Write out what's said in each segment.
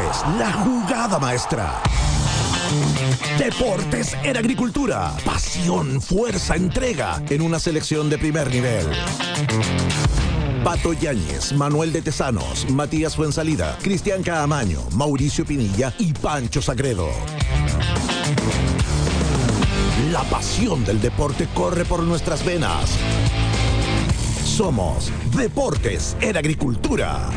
es la jugada maestra. Deportes en Agricultura. Pasión, fuerza, entrega en una selección de primer nivel. Pato Yáñez, Manuel de Tesanos, Matías Fuensalida, Cristian Caamaño, Mauricio Pinilla y Pancho Sagredo. La pasión del deporte corre por nuestras venas. Somos Deportes en Agricultura.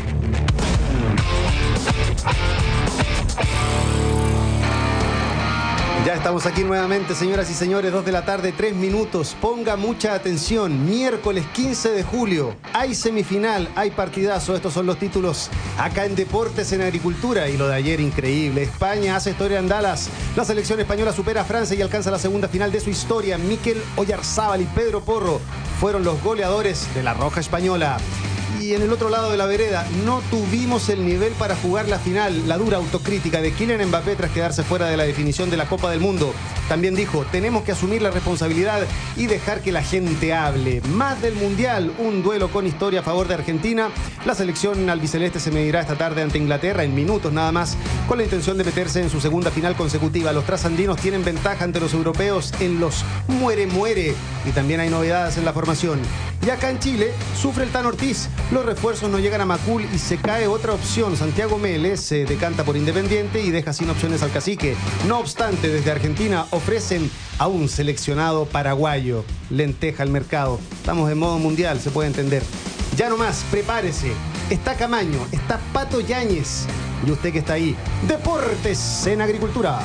Ya estamos aquí nuevamente, señoras y señores, 2 de la tarde, 3 minutos. Ponga mucha atención, miércoles 15 de julio, hay semifinal, hay partidazo. Estos son los títulos acá en Deportes en Agricultura. Y lo de ayer, increíble. España hace historia en Dallas. La selección española supera a Francia y alcanza la segunda final de su historia. Mikel Oyarzábal y Pedro Porro fueron los goleadores de la Roja Española. Y en el otro lado de la vereda, no tuvimos el nivel para jugar la final. La dura autocrítica de Kylian Mbappé tras quedarse fuera de la definición de la Copa del Mundo. También dijo, tenemos que asumir la responsabilidad y dejar que la gente hable. Más del Mundial, un duelo con historia a favor de Argentina. La selección albiceleste se medirá esta tarde ante Inglaterra en minutos nada más, con la intención de meterse en su segunda final consecutiva. Los trasandinos tienen ventaja ante los europeos en los muere-muere. Y también hay novedades en la formación. Y acá en Chile, sufre el Tan Ortiz. Los refuerzos no llegan a Macul y se cae otra opción. Santiago Mele se decanta por Independiente y deja sin opciones al Cacique. No obstante, desde Argentina ofrecen a un seleccionado paraguayo. Lenteja al mercado. Estamos en modo mundial, se puede entender. Ya nomás, prepárese. Está Camaño, está Pato Yáñez. Y usted que está ahí, Deportes en Agricultura.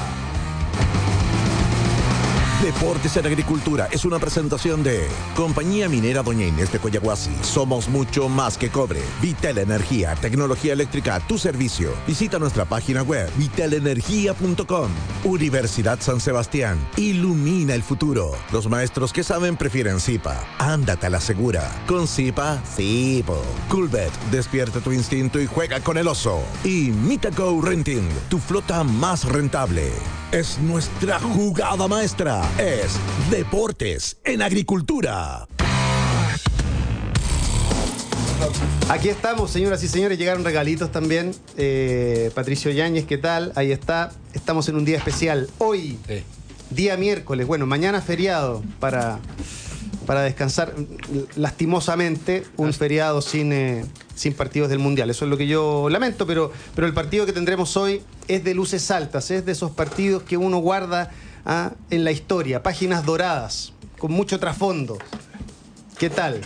Deportes en Agricultura es una presentación de Compañía Minera Doña Inés de Coyahuasi. Somos mucho más que cobre. Vital Energía, tecnología eléctrica a tu servicio. Visita nuestra página web vitalenergia.com. Universidad San Sebastián. Ilumina el futuro. Los maestros que saben prefieren Zipa. Ándate a la segura. Con Zipa, sí, po. Coolbet, despierta tu instinto y juega con el oso. Y Mitaco Renting, tu flota más rentable. Es nuestra jugada maestra. Es Deportes en Agricultura. Aquí estamos, señoras y señores. Llegaron regalitos también. Patricio Yáñez, ¿qué tal? Ahí está. Estamos en un día especial. Hoy, día miércoles. Bueno, mañana feriado para descansar. Lastimosamente, un feriado sin partidos del Mundial. Eso es lo que yo lamento, pero el partido que tendremos hoy es de luces altas. Es de esos partidos que uno guarda en la historia. Páginas doradas, con mucho trasfondo. ¿Qué tal?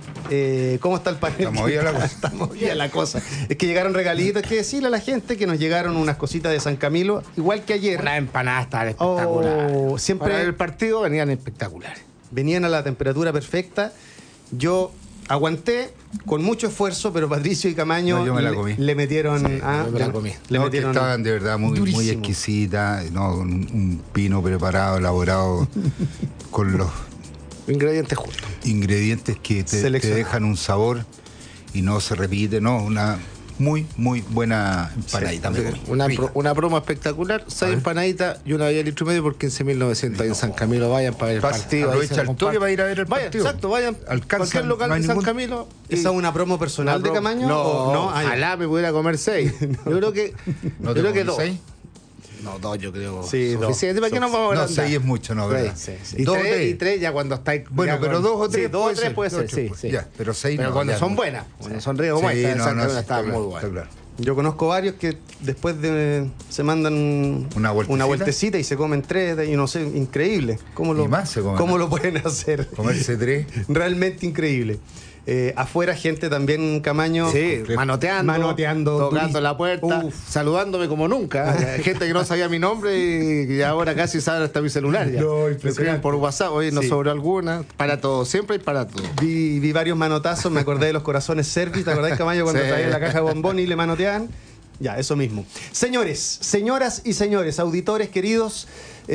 ¿Cómo está el panel? Está movida la cosa. Está movida la cosa. Es que llegaron regalitos. Hay que decirle a la gente que nos llegaron unas cositas de San Camilo, igual que ayer. Las empanadas estaban espectaculares. Siempre para el partido venían espectaculares. Venían a la temperatura perfecta. Yo aguanté con mucho esfuerzo, pero Patricio y Camaño yo me la comí. le metieron. Sí, yo me la comí. Le No, metieron que estaban de verdad muy exquisitas, ¿no? Un pino preparado, elaborado con los Ingredientes justos. ingredientes que te dejan un sabor y no se repite, ¿no? Una muy buena empanadita. Sí, una promo espectacular, 6 empanaditas y una de litro y medio por 15.900 ahí en San Camilo. Vayan para ver el partido. Aprovecha el toque para ir a ver el partido. Exacto, vayan al cualquier local de San Camilo. ¿Esa es una promo personal de Camaño? No, ojalá me pudiera comer 6. Yo creo que ¿No yo te creo que comí 2. 6? No, 2 yo creo. Sí, suficiente. ¿Para qué nos vamos a No, agrandar? 6 es mucho, ¿no? ¿Verdad? Sí. ¿Y 2 o 3? Y 3 ya cuando estáis. Bueno, pero 2 o 3 sí, 2 o 3 puede ser, sí. Ya, pero 6 Pero no. cuando ya son no. buenas, cuando son ricas como esta, en San Camilo está muy buena. Claro. Yo conozco varios que después se mandan ¿Una vueltecita? Y se comen 3 y no sé, increíble. ¿Cómo Y más se comen. ¿Cómo lo pueden hacer? Comerse 3. Realmente increíble. Afuera gente también, Camaño. Sí, manoteando, tocando la puerta, saludándome como nunca. Gente que no sabía mi nombre y ahora casi saben hasta mi celular. Ya. No, me escriben por WhatsApp, oye, nos sobró alguna. Para todo, siempre hay para todo. Vi varios manotazos, me acordé de los corazones Servis, ¿te acordás, Camaño, cuando traían la caja de bombón y le manoteaban? Ya, eso mismo. Señores, señoras y señores, auditores queridos,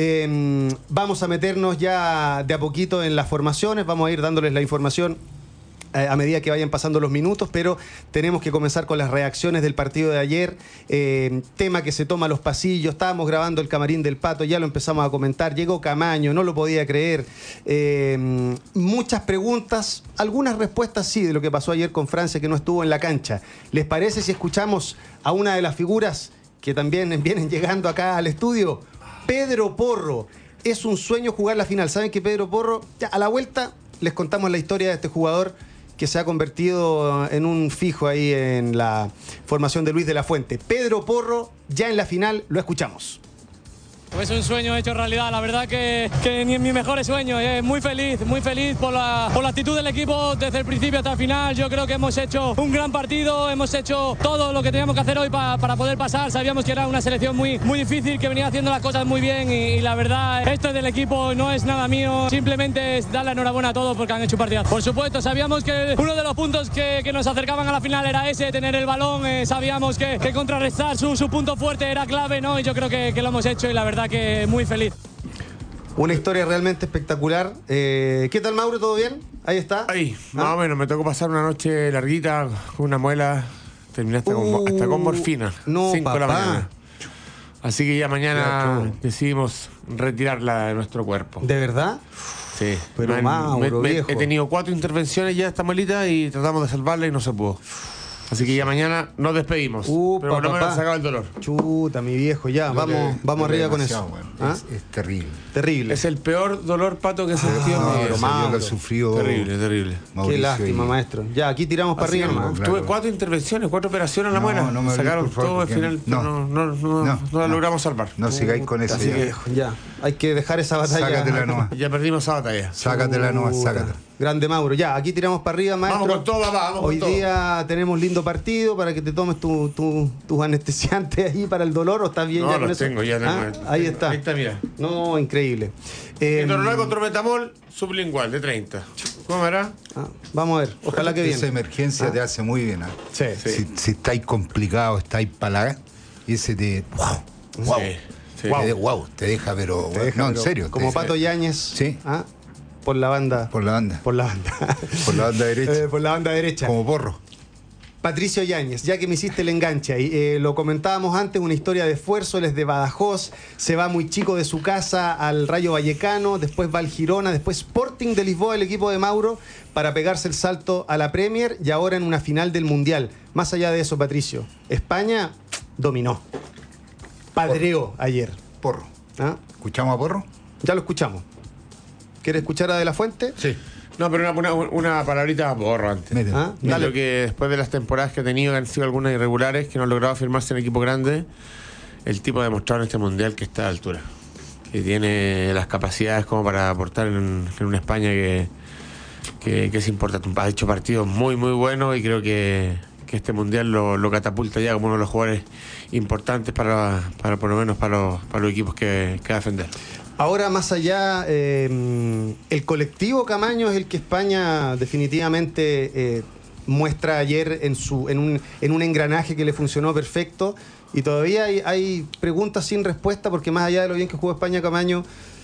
vamos a meternos ya de a poquito en las formaciones, vamos a ir dándoles la información a medida que vayan pasando los minutos, pero tenemos que comenzar con las reacciones del partido de ayer, tema que se toma a los pasillos. Estábamos grabando el camarín del Pato, ya lo empezamos a comentar, llegó Camaño, no lo podía creer, muchas preguntas, algunas respuestas sí de lo que pasó ayer con Francia, que no estuvo en la cancha. ¿Les parece si escuchamos a una de las figuras que también vienen llegando acá al estudio. Pedro Porro. Es un sueño jugar la final. ¿Saben que Pedro Porro, ya a la vuelta les contamos la historia de este jugador que se ha convertido en un fijo ahí en la formación de Luis de la Fuente? Pedro Porro, ya en la final, lo escuchamos. Es un sueño hecho realidad, la verdad que ni en mis mejores sueños. Muy feliz por la actitud del equipo desde el principio hasta el final. Yo creo que hemos hecho un gran partido, hemos hecho todo lo que teníamos que hacer hoy para poder pasar. Sabíamos que era una selección muy difícil, que venía haciendo las cosas muy bien y la verdad, esto del equipo no es nada mío, simplemente es dar la enhorabuena a todos porque han hecho un partido. Por supuesto, sabíamos que uno de los puntos que nos acercaban a la final era ese, tener el balón. Sabíamos que contrarrestar su punto fuerte era clave, ¿no? Y yo creo que lo hemos hecho y la verdad que muy feliz. Una historia realmente espectacular. ¿Qué tal, Mauro? ¿Todo bien? Ahí está. Ahí, más o menos. Me tocó pasar una noche larguita con una muela. Terminé hasta con morfina. No, 5 de la papá. mañana. Así que ya mañana decidimos retirarla de nuestro cuerpo. ¿De verdad? Sí. Pero Mauro, viejo. He tenido 4 intervenciones ya esta muelita y tratamos de salvarla y no se pudo. Así que ya mañana nos despedimos. Pero por lo menos sacaba el dolor. Chuta, mi viejo, ya. Vamos arriba con eso. Bueno. ¿Ah? Es terrible. Terrible. Es el peor dolor, Pato, que he sentido en mi vida. Yo lo he sufrido. Terrible. Mauricio, Qué lástima, maestro. Ya, aquí tiramos para arriba nomás. Tuve 4 intervenciones, 4 operaciones a la muela. No me sacaron hables, por favor, todo, al final no la logramos salvar. No sigáis con eso. Así que, ya. Hay que dejar esa batalla. Sácatela nomás. Ya perdimos esa batalla. Sácatela nomás, sácatela. Grande Mauro. Ya, aquí tiramos para arriba, maestro. Vamos con todo, papá, vamos Hoy con todo. día tenemos lindo partido para que te tomes tus anestesiantes ahí para el dolor. ¿O estás bien No, ya con los eso? tengo, ya tengo. Ahí está. Ahí está, mira. No, increíble. Ketorolac con trometamol sublingual de 30. ¿Cómo era? Vamos a ver. Ojalá que bien. Esa emergencia te hace muy bien. Sí. Si estáis complicados, estáis palagas, y ese te. ¡Wow! Sí. Te deja, pero. En serio. Como Pato Yáñez. Sí. Por la banda. Por la banda. Por la banda. Por la banda derecha. Por la banda derecha. Como Porro. Patricio Yáñez, ya que me hiciste el enganche ahí, lo comentábamos antes, una historia de esfuerzo. Él es de Badajoz, se va muy chico de su casa al Rayo Vallecano, después va al Girona, después Sporting de Lisboa, el equipo de Mauro, para pegarse el salto a la Premier y ahora en una final del Mundial. Más allá de eso, Patricio, España dominó, padreó ayer. Porro. ¿Escuchamos a Porro? Ya lo escuchamos. ¿Quieres escuchar a De la Fuente? Sí. No, pero una palabrita a Porro antes. Dale. Creo que después de las temporadas que ha tenido, que han sido algunas irregulares, que no han logrado firmarse en equipo grande, el tipo ha demostrado en este Mundial que está a la altura. Que tiene las capacidades como para aportar en una España que es importante. Ha hecho partidos muy buenos y creo que este Mundial lo catapulta ya como uno de los jugadores importantes para por lo menos para los equipos que va a defender. Ahora, más allá, el colectivo Camaño es el que España definitivamente muestra ayer en un engranaje que le funcionó perfecto. Y todavía hay preguntas sin respuesta, porque más allá de lo bien que jugó España Camaño,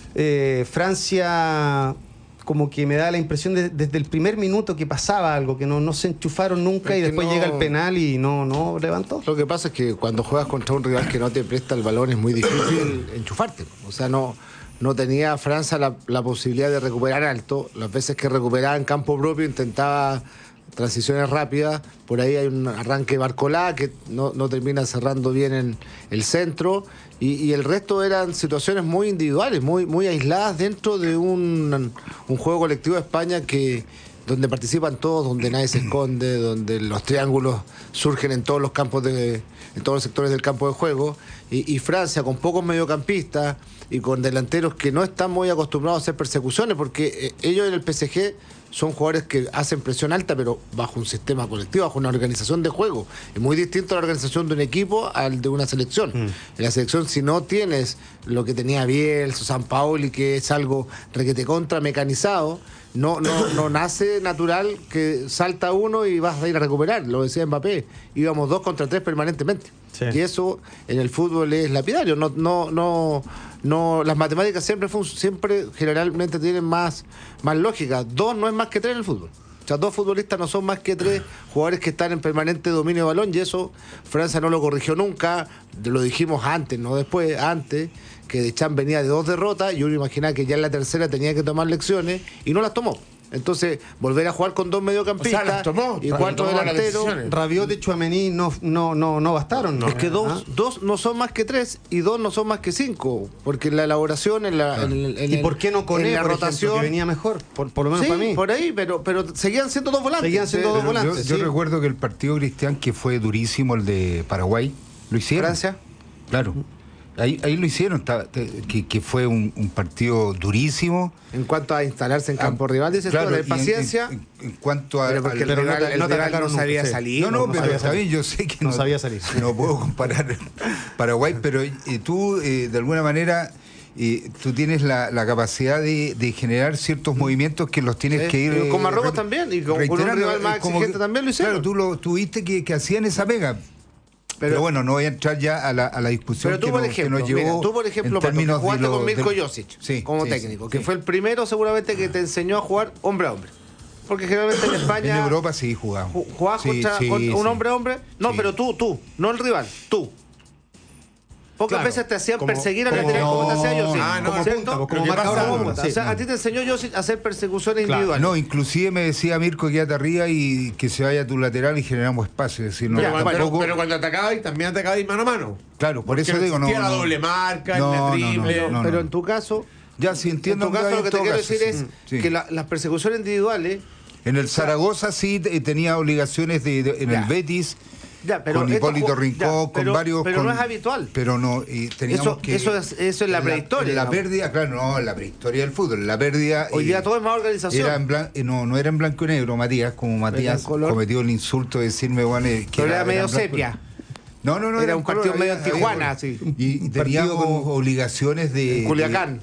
Francia como que me da la impresión desde el primer minuto que pasaba algo, que no se enchufaron nunca y después llega el penal y no levantó. Lo que pasa es que cuando juegas contra un rival que no te presta el balón es muy difícil enchufarte. O sea, no tenía Francia la posibilidad de recuperar alto. Las veces que recuperaba en campo propio intentaba transiciones rápidas. Por ahí hay un arranque de Barcolá que no termina cerrando bien en el centro. Y el resto eran situaciones muy individuales, muy aisladas dentro de un juego colectivo de España donde participan todos, donde nadie se esconde, donde los triángulos surgen en todos los campos en todos los sectores del campo de juego. Y Francia, con pocos mediocampistas y con delanteros que no están muy acostumbrados a hacer persecuciones, porque ellos en el PSG son jugadores que hacen presión alta, pero bajo un sistema colectivo, bajo una organización de juego. Es muy distinto a la organización de un equipo al de una selección. En la selección, si no tienes lo que tenía Bielsa, Sampaoli, que es algo requete contra mecanizado, no nace natural que salta uno y vas a ir a recuperar. Lo decía Mbappé, íbamos 2 contra 3 permanentemente. Sí. Y eso en el fútbol es lapidario. Las matemáticas siempre generalmente tienen más lógica. 2 no es más que 3 en el fútbol. O sea, 2 futbolistas no son más que 3 jugadores que están en permanente dominio de balón, y eso Francia no lo corrigió nunca. Lo dijimos antes, no después, antes, que Deschamps venía de 2 derrotas y uno imaginaba que ya en la tercera tenía que tomar lecciones y no las tomó. Entonces, volver a jugar con 2 mediocampistas, o sea, las tomó, y 4 delanteros. Rabiot y Tchouaméni no bastaron. Es que dos no son más que 3 y 2 no son más que 5. Porque en la elaboración, ¿Y por qué no Koné, en la por rotación ejemplo, que venía mejor? Por lo menos sí, para mí. por ahí, pero seguían siendo 2 volantes. Seguían siendo dos volantes. Yo sí. recuerdo que el partido, Cristian, que fue durísimo, el de Paraguay, lo hicieron. Francia. Claro. Ahí lo hicieron, que fue un partido durísimo. En cuanto a instalarse en campo rival, dices claro, tú, de paciencia. En cuanto a. Pero porque el rival no sabía salir. No, pero está bien, yo sé que no sabía salir. No puedo comparar Paraguay, pero tú, de alguna manera, tú tienes la capacidad de generar ciertos movimientos que los tienes que ir. Con Marruecos también, y con un rival más exigente también lo hicieron. Claro, tú viste que hacían esa pega. Pero bueno, no voy a entrar ya a la discusión pero tú, por ejemplo, que nos llevó. tú, por ejemplo, Pato, jugaste con Milko Josic como técnico, que fue el primero seguramente que te enseñó a jugar hombre a hombre. Porque generalmente en España. En Europa sí jugaba. ¿Jugabas contra un hombre a hombre? No, pero tú, no el rival, tú. Pocas veces te hacían perseguir al lateral como te hacía Josic. Como marcador. O sea, a ti te enseñó Josic a hacer persecuciones individuales. No, inclusive me decía Mirko, quédate arriba y que se vaya a tu lateral y generamos espacio. Es decir, no, pero cuando atacabais, también atacabais mano a mano. Claro, por eso digo, no. La doble marca, el triple. Pero en tu caso. Ya, sí entiendo. En tu caso, lo que te quiero decir es que las persecuciones individuales. En el Zaragoza sí tenía obligaciones en el Betis. Con Hipólito Rincón, con varios. Pero no es habitual. Pero no, teníamos que. Eso es la prehistoria. La pérdida, claro, no, la prehistoria del fútbol. La pérdida. Hoy día todo es más organización. No era en blanco y negro, Matías, como Matías cometió el insulto de decirme, bueno, que era medio sepia. No, era un partido medio en Tijuana, sí. Y teníamos obligaciones de. En Culiacán.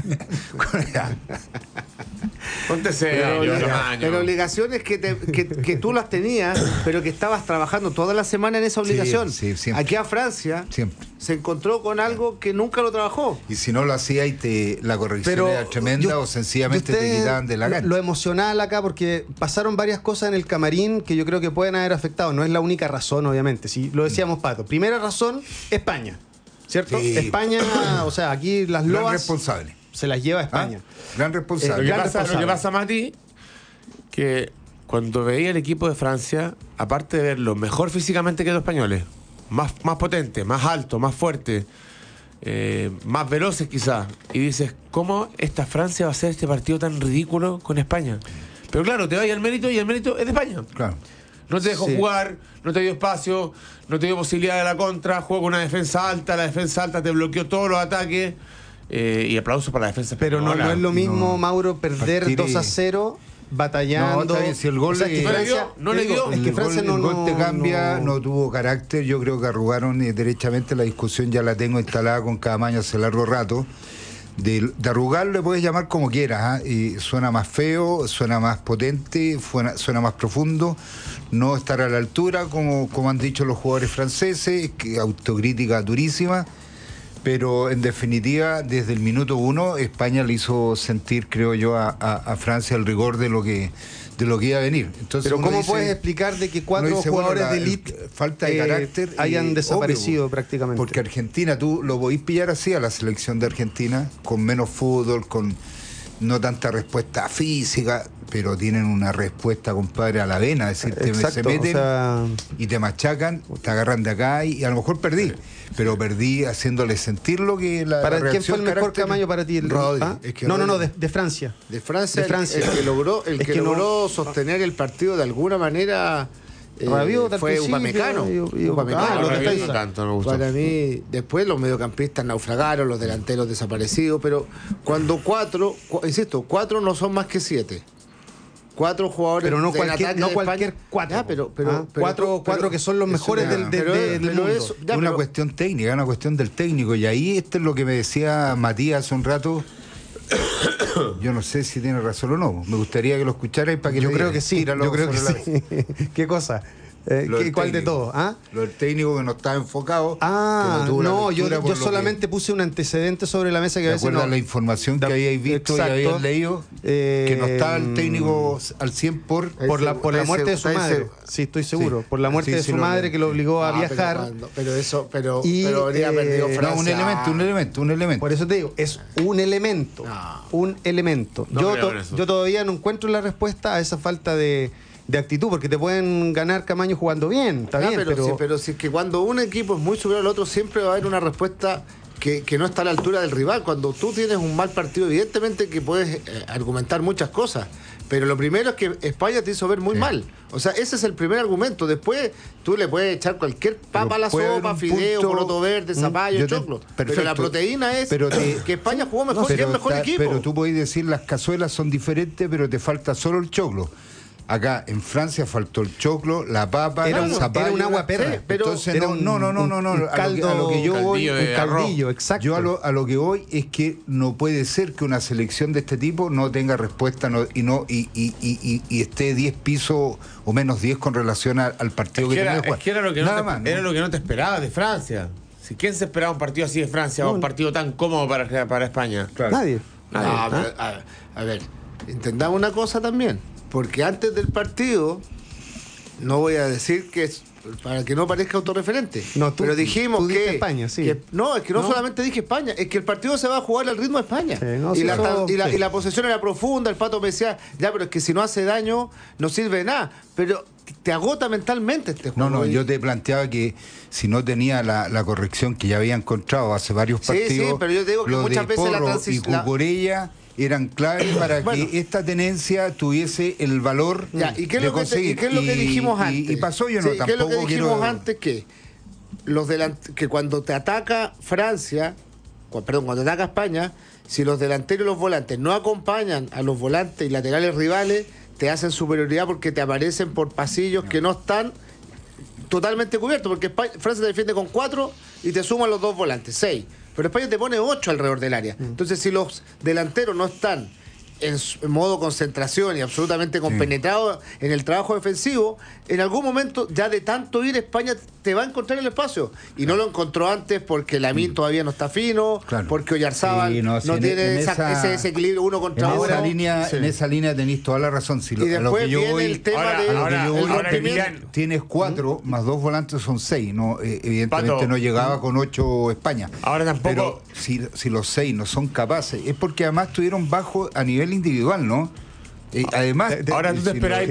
Ponte serio, pero obligaciones que tú las tenías, pero que estabas trabajando toda la semana en esa obligación. Sí, aquí a Francia se encontró con algo que nunca lo trabajó. Y si no lo hacía y la corrección era tremenda, o sencillamente te quitaban de la cancha. Lo emocional acá, porque pasaron varias cosas en el camarín que yo creo que pueden haber afectado. No es la única razón, obviamente. Si lo decíamos, Pato. Primera razón, España. ¿Cierto? Sí. España, o sea, aquí las loas responsable. Se las lleva a España. Gran responsable. Lo que pasa, Mati, que cuando veía el equipo de Francia, aparte de verlo mejor físicamente que los españoles, más potente, más alto, más fuerte, más veloces quizás, y dices, ¿cómo esta Francia va a hacer este partido tan ridículo con España? Pero claro, te vaya al mérito y el mérito es de España. Claro. No te dejó jugar, no te dio espacio, no te dio posibilidad de la contra, jugó con una defensa alta, la defensa alta te bloqueó todos los ataques. Y aplausos para la defensa. Pero no es lo mismo, Mauro, perder 2-0 batallando. No, está bien, si el gol no le dio. Es que Francia el gol te cambia, no tuvo carácter. Yo creo que arrugaron derechamente. La discusión ya la tengo instalada con Caamaño hace largo rato. De arrugar le puedes llamar como quieras, y suena más feo, suena más potente, suena más profundo, no estar a la altura como han dicho los jugadores franceses, que autocrítica durísima. Pero en definitiva, desde el minuto 1, España le hizo sentir, creo yo, a Francia el rigor de lo que iba a venir. Entonces, pero ¿cómo puedes explicar de que 4 jugadores de elite falta de carácter hayan desaparecido prácticamente? Porque Argentina, tú lo podís pillar así a la selección de Argentina, con menos fútbol, con no tanta respuesta física, pero tienen una respuesta, compadre, a la vena. Es decir, se meten y te machacan, te agarran de acá y a lo mejor perdí. Pero perdí haciéndole sentir lo que ¿Para quién fue el mejor Caamaño para ti? Rodri. No, de Francia. De Francia. El que logró sostener el partido de alguna manera fue Upamecano. Para mí, después los mediocampistas naufragaron, los delanteros desaparecidos, pero cuando cuatro no son más que 7. 4 jugadores, pero no cualquier 4. Pero 4 que son los mejores del mundo. Es una cuestión técnica, una cuestión del técnico. Y ahí esto es lo que me decía Matías hace un rato. Yo no sé si tiene razón o no. Me gustaría que lo escucharais para que yo creo que sí. ¿Qué cosa? ¿Cuál de todos? Lo del técnico que no estaba enfocado. Yo solamente puse un antecedente sobre la mesa que a veces no. La información que habíais visto y habíais leído, que no estaba el técnico al 100 por la muerte de su madre. Sí, estoy seguro. Por la muerte de su madre que lo obligó a viajar. Pero habría perdido Francia. Un elemento. Por eso te digo, es un elemento. Un elemento. Yo todavía no encuentro la respuesta a esa falta de actitud, porque te pueden ganar Camaño jugando bien, está bien, pero si es que cuando un equipo es muy superior al otro, siempre va a haber una respuesta que no está a la altura del rival. Cuando tú tienes un mal partido, evidentemente que puedes argumentar muchas cosas, pero lo primero es que España te hizo ver muy mal. O sea, ese es el primer argumento. Después tú le puedes echar cualquier papa a la sopa, fideo, poroto verde, zapallo, choclo. Pero la proteína es que España jugó mejor, que es mejor equipo. Pero tú podés decir las cazuelas son diferentes, pero te falta solo el choclo. Acá en Francia faltó el choclo, la papa, el zapallo. Era un agua perra. Entonces, un caldo, a lo que yo voy, un caldillo, exacto. Yo a lo que voy es que no puede ser que una selección de este tipo no tenga respuesta y esté 10 pisos o menos 10 con relación al partido que tenía que jugar. Es que era lo que no te esperabas de Francia. ¿Quién se esperaba un partido así de Francia o un partido tan cómodo para España? Claro. Nadie. A ver, entendamos una cosa también. Porque antes del partido, no voy a decir que es para que no parezca autorreferente, pero dijimos que España, sí. No solamente dije España, es que el partido se va a jugar al ritmo de España. Y la posesión era profunda. El Pato me decía, pero es que si no hace daño, no sirve de nada. Pero te agota mentalmente este juego. Yo te planteaba que si no tenía la corrección que ya había encontrado hace varios partidos, sí, pero yo te digo que muchas veces la transición y Cucurella eran claves para que esta tenencia tuviese el valor de conseguir. ¿Y qué es lo que dijimos antes? Y pasó, yo tampoco. ¿Qué es lo que dijimos antes? Que cuando te ataca Francia, cuando te ataca España, si los delanteros y los volantes no acompañan a los volantes y laterales rivales, te hacen superioridad porque te aparecen por pasillos que no están totalmente cubiertos, porque Francia te defiende con 4 y te suman los 2 volantes, 6. Pero España te pone 8 alrededor del área. Entonces, si los delanteros no están en modo concentración y absolutamente compenetrados en el trabajo defensivo, en algún momento, ya de tanto ir, España te va a encontrar el espacio. Y no lo encontró antes porque Lamine todavía no está fino, porque Oyarzábal no tiene ese desequilibrio uno contra uno. En esa línea tenéis toda la razón. Y después viene el tema del rompimiento. Tienes 4 más 2 volantes son 6. Evidentemente Pato, no llegaba con 8 España. Ahora tampoco. Pero si los 6 no son capaces, es porque además estuvieron bajo a nivel individual, ¿no? Además, ahora tú te esperáis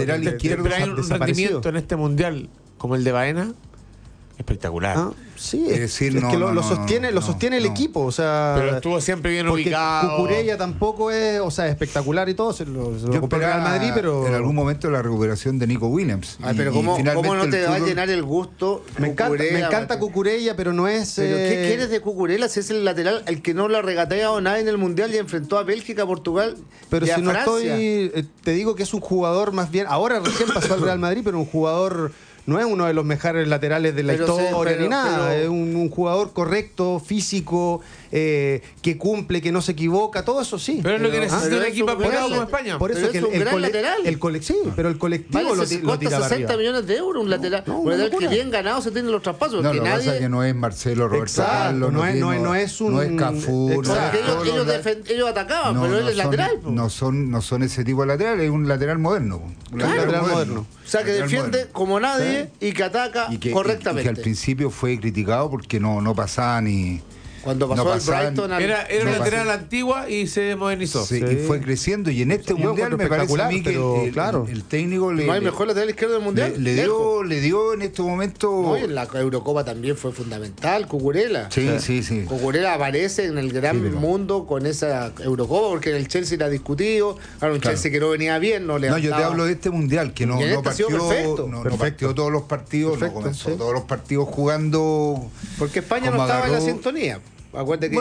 un rendimiento en este mundial como el de Baena espectacular. Sí, es que lo sostiene el equipo, o sea, pero estuvo siempre bien ubicado. Cucurella tampoco es, espectacular y todo, lo compró Real Madrid, pero en algún momento la recuperación de Nico Williams. Pero ¿cómo no te va a llenar el gusto? Me encanta Cucurella, pero no es. ¿Pero qué quieres de Cucurella si es el lateral el que no lo ha regateado nada en el mundial y enfrentó a Bélgica, Portugal? Pero y si no Francia? te digo que es un jugador más bien. Ahora recién pasó al Real Madrid, pero un jugador. No es uno de los mejores laterales de la historia ni nada. Es un jugador correcto, físico, que cumple, que no se equivoca, todo eso sí. Pero es lo que necesita un equipo apagado como España. Por eso es que un gran lateral. Pero el colectivo vale, lo tira 60 millones de euros un lateral. Un lateral que bien ganado se tienen los traspasos. Lo que pasa es que no es Marcelo, Roberto Carlos, no es Cafú. Ellos atacaban, pero él es lateral. No son ese tipo de lateral, es un lateral moderno. Lateral moderno. O sea, que defiende como nadie y que ataca correctamente. Y que al principio fue criticado porque no pasaba ni... Cuando pasó el Brighton era una lateral antigua y se modernizó. Sí, y fue creciendo. Y en este mundial me parece a mí que el técnico no hay mejor lateral izquierdo del mundial. Le dio en este momento. No, y en la Eurocopa también fue fundamental, Cucurella. Sí. Cucurella aparece en el gran mundo con esa Eurocopa, porque en el Chelsea era discutido. Claro, un Chelsea que no venía bien, yo te hablo de este mundial, que no partió todos los partidos, comenzó todos los partidos jugando. Porque España no estaba en la sintonía. Acuérdate que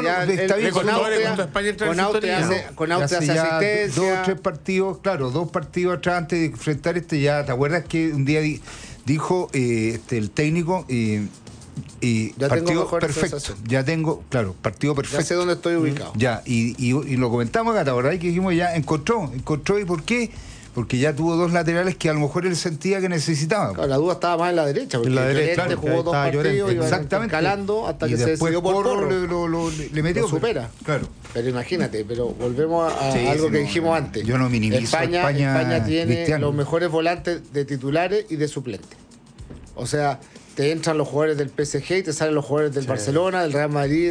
con Austria hace asistencia. 2 o 3 partidos, dos partidos atrás antes de enfrentar ya. ¿Te acuerdas que un día dijo el técnico partido perfecto? Ya tengo, partido perfecto. Ya sé dónde estoy ubicado. Ya, y lo comentamos acá, ¿te acordás? Que dijimos encontró. ¿Y por qué? porque ya tuvo dos laterales que a lo mejor él sentía que necesitaba. Claro, la duda estaba más en la derecha, porque En la derecha, Llorente claro, jugó dos estaba partidos Llorente. y Exactamente. escalando hasta Y que se después decidió por Porro. le metió. Lo supera. Claro. Pero imagínate, pero volvemos a Sí, algo sí, que no, dijimos antes. yo no minimizo España tiene Cristiano. los mejores volantes de titulares y de suplentes. O sea, te entran los jugadores del PSG y te salen los jugadores del Barcelona, del Real Madrid,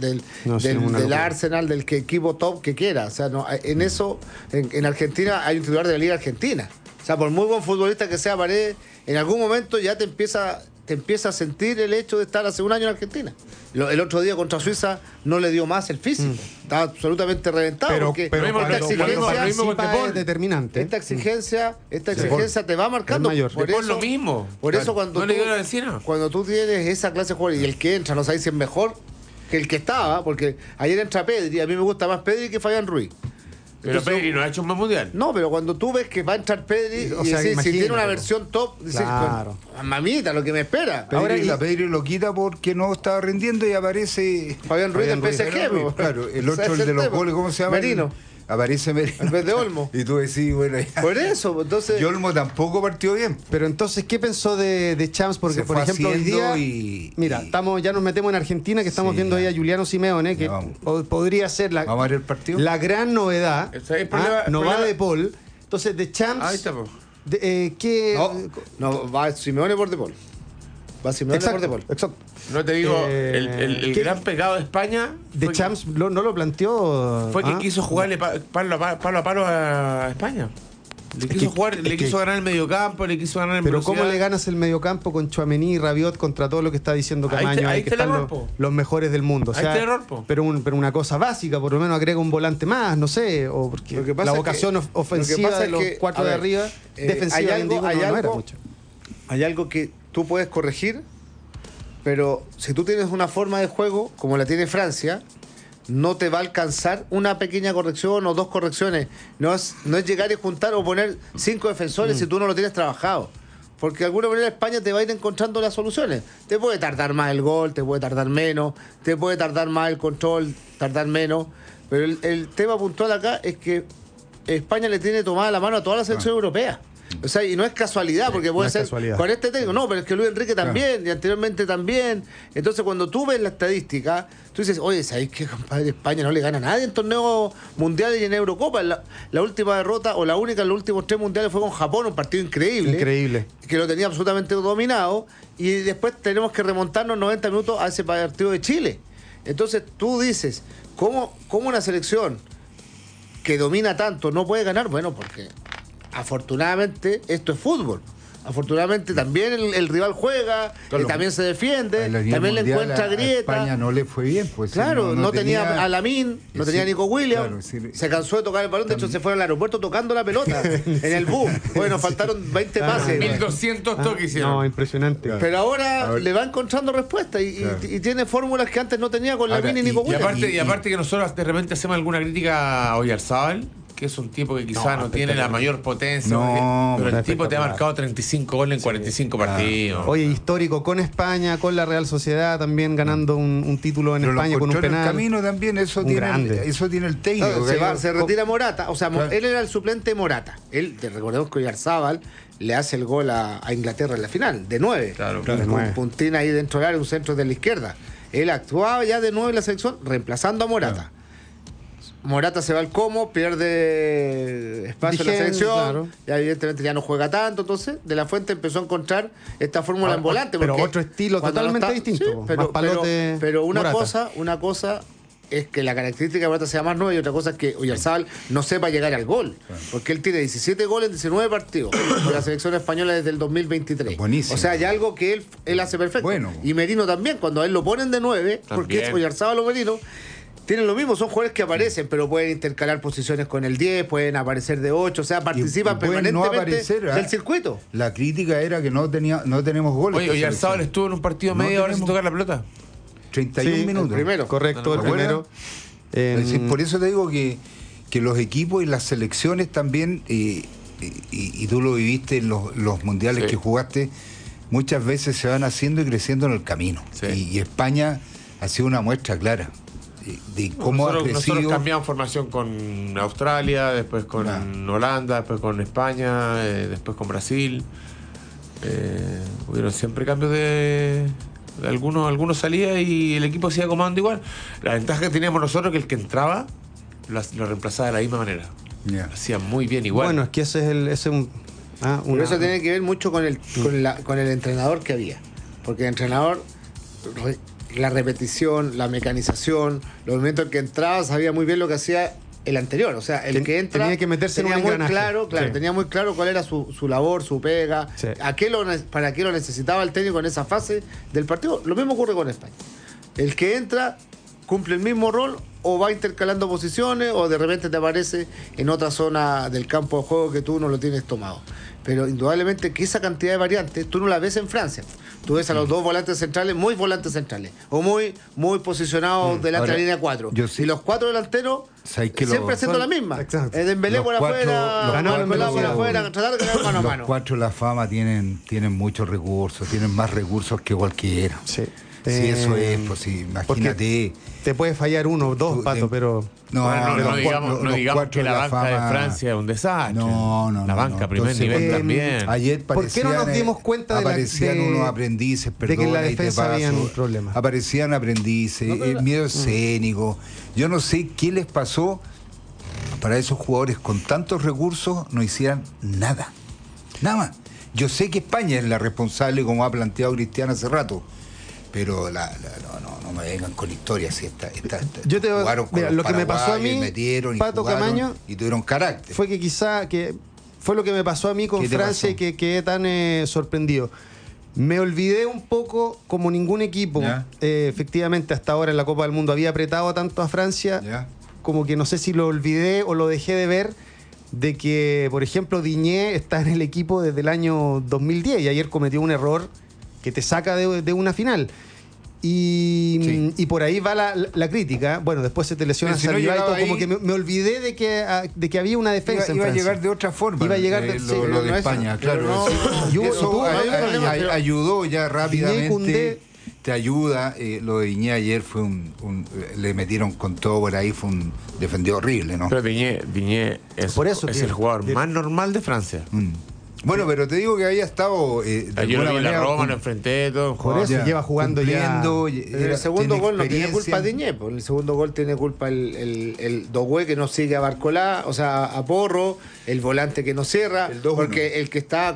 del Arsenal, del equipo top que quiera. O sea, no, en eso, en Argentina hay un titular de la Liga Argentina. O sea, por muy buen futbolista que sea Paredes, en algún momento ya te empieza a sentir el hecho de estar hace un año en Argentina. El otro día contra Suiza no le dio más el físico. Estaba absolutamente reventado. Porque esta exigencia es determinante. Esta exigencia te va marcando. Por lo mismo. Por eso cuando, no le dio la vecina. Cuando tú tienes esa clase de jugadores y el que entra no sabes si es mejor que el que estaba, porque ayer entra Pedri, a mí me gusta más Pedri que Fabián Ruiz. Pero Pedri no ha hecho un buen mundial. No, pero cuando tú ves que va a entrar Pedri o sea, si tiene una versión top, dices, claro. mamita, lo que me espera. Pedri lo quita porque no estaba rindiendo y aparece Fabián Ruiz del PSG. Claro, el otro, el de los goles, ¿cómo se llama? Merino. Aparece Merino. En vez de Olmo. Y tú decís, bueno, ya. Por eso, entonces. Y Olmo tampoco partió bien. Pero entonces, ¿qué pensó de Champs? Porque, por ejemplo, hoy día. Mira, ya nos metemos en Argentina, que estamos viendo ahí a Juliano Simeone, que podría ser vamos a ver el partido. La gran novedad. No va de Paul. Entonces, de Champs. Ahí está, po. ¿Qué? No, va Simeone por De Paul. Va Simeone por De Paul. Exacto. No te digo, el gran pecado de España. De Champs no lo planteó. Fue que quiso jugarle palo a palo a España. Le quiso ganar el mediocampo, le quiso ganar el Pero ¿cómo le ganas el mediocampo con Tchouaméni, Rabiot contra todo lo que está diciendo Camaño? Ahí que está están los mejores del mundo. O sea, ahí está el error, po. Pero una cosa básica, por lo menos agrega un volante más, no sé, o porque la vocación ofensiva de los cuatro de arriba, defensiva hay algo que tú puedes corregir, pero si tú tienes una forma de juego como la tiene Francia, no te va a alcanzar una pequeña corrección o dos correcciones. No es llegar y juntar o poner 5 defensores si tú no lo tienes trabajado. Porque de alguna manera España te va a ir encontrando las soluciones. Te puede tardar más el gol, te puede tardar menos, te puede tardar más el control, tardar menos. Pero el tema puntual acá es que España le tiene tomada la mano a toda la selección europea. O sea, y no es casualidad, porque puede ser con este técnico, no, pero es que Luis Enrique también, y anteriormente también. Entonces, cuando tú ves la estadística, tú dices, oye, ¿sabéis que, compadre, España no le gana a nadie en torneos mundiales y en Eurocopa? La última derrota, o la única en los últimos 3 mundiales, fue con Japón, un partido increíble. Que lo tenía absolutamente dominado, y después tenemos que remontarnos 90 minutos a ese partido de Chile. Entonces, tú dices, ¿cómo una selección que domina tanto no puede ganar? Bueno, porque afortunadamente esto es fútbol. Afortunadamente también el rival juega, también se defiende, también le encuentra grieta. España no le fue bien, pues. Claro, no tenía a Lamine, no tenía a Nico Williams, se cansó de tocar el balón, de hecho se fue al aeropuerto tocando la pelota en el bus. Bueno, faltaron 20 pases. 1200 toques hicieron. No, impresionante. Pero ahora le va encontrando respuesta y tiene fórmulas que antes no tenía con Lamine y Nico Williams. Y aparte que nosotros de repente hacemos alguna crítica a Oyarzábal, que es un tipo que quizás no tiene la mayor potencia, pero el tipo te ha marcado 35 goles en 45 partidos. Oye, histórico con España, con la Real Sociedad también ganando un título en España con un penal. En el camino también, eso tiene el técnico. Se retira Morata, o sea, él era el suplente de Morata. Recordemos que Oyarzábal le hace el gol a Inglaterra en la final, de 9. Claro. Con Puntín ahí dentro del área, un centro de la izquierda. Él actuaba ya de 9 en la selección, reemplazando a Morata. Claro. Morata se va al Como, pierde espacio en la selección, y evidentemente ya no juega tanto, entonces De La Fuente empezó a encontrar esta fórmula en volante. Pero otro estilo totalmente distinto. Sí, pero una cosa es que la característica de Morata sea más nueva y otra cosa es que Oyarzábal no sepa llegar al gol. Porque él tiene 17 goles en 19 partidos con la selección española desde el 2023. Buenísimo. O sea, hay algo que él hace perfecto. Bueno. Y Merino también, cuando a él lo ponen de 9, porque es Oyarzábal o Merino, tienen lo mismo, son jugadores que aparecen, pero pueden intercalar posiciones con el 10, pueden aparecer de 8, o sea, participan permanentemente del circuito. La crítica era que no tenemos goles. Oye, Oyarzábal estuvo en un partido media hora sin tocar la pelota. 31 minutos. El primero. Correcto, el primero. Por eso te digo que los equipos y las selecciones también, y tú lo viviste en los mundiales que jugaste, muchas veces se van haciendo y creciendo en el camino. Sí. Y España ha sido una muestra clara. de cómo ha crecido. Nosotros cambiamos formación con Australia, después con Holanda, después con España, después con Brasil. Hubieron siempre cambios de algunos salía y el equipo se iba acomodando igual. La ventaja que teníamos nosotros es que el que entraba lo reemplazaba de la misma manera. Lo hacía muy bien igual. Bueno, es que ese es un... Pero eso tiene que ver mucho con el entrenador que había. Porque el entrenador, la repetición, la mecanización, los momentos que entraba, sabía muy bien lo que hacía el anterior. O sea, el que entra tenía que meterse tenía en un muy engranaje. claro, tenía muy claro cuál era su labor, su pega, Sí. para qué lo necesitaba el técnico en esa fase del partido. Lo mismo ocurre con España. El que entra cumple el mismo rol o va intercalando posiciones o de repente te aparece en otra zona del campo de juego que tú no lo tienes tomado. Pero indudablemente que esa cantidad de variantes tú no la ves en Francia. Tú ves a los dos volantes centrales, muy volantes centrales, o muy posicionados delante de la línea 4. Y los 4 delanteros siempre haciendo la misma. Dembélé por afuera, Nicolás por afuera, tratar de ganar mano a mano. Los 4 de la fama tienen muchos recursos, tienen más recursos que cualquiera. Sí. Sí, eso es, pues sí, imagínate. Te puede fallar uno o dos, Pato, pero... No digamos que la banca de Francia es un desastre. La banca primer nivel también. Ayer ¿por qué no nos dimos cuenta aparecían unos aprendices, de que en la defensa habían problemas? Aparecían aprendices, miedo escénico. Yo no sé qué les pasó para esos jugadores con tantos recursos no hicieran nada. Nada más. Yo sé que España es la responsable, como ha planteado Cristiano hace rato. Pero no me vengan con historias. Yo te jugaron con lo que me pasó a mí, metieron, Pato Camaño, y tuvieron carácter. Fue que fue lo que me pasó a mí con Francia y que quedé tan sorprendido. Me olvidé un poco, como ningún equipo, efectivamente hasta ahora en la Copa del Mundo había apretado tanto a Francia, como que no sé si lo olvidé o lo dejé de ver, de que, por ejemplo, Digne está en el equipo desde el año 2010 y ayer cometió un error que te saca de una final. Y por ahí va la crítica. Bueno, después se te lesiona Saliba y todo, como que me olvidé de que había una defensa iba en Francia. a llegar de otra forma. Iba a llegar lo de España, claro. Eso ayudó ya rápidamente. Te ayuda. Lo de Digne ayer fue le metieron con todo por ahí, defendió horrible, ¿no? Pero Digne es el jugador más normal de Francia. Bueno, pero te digo que había estado de alguna manera, la Roma lo enfrenté todo. Por eso lleva jugando ya. El segundo gol no tiene culpa Digne, pues el segundo gol tiene culpa el Doué que no sigue a Barcolá, o sea, a Porro, el volante que no cierra, porque el que está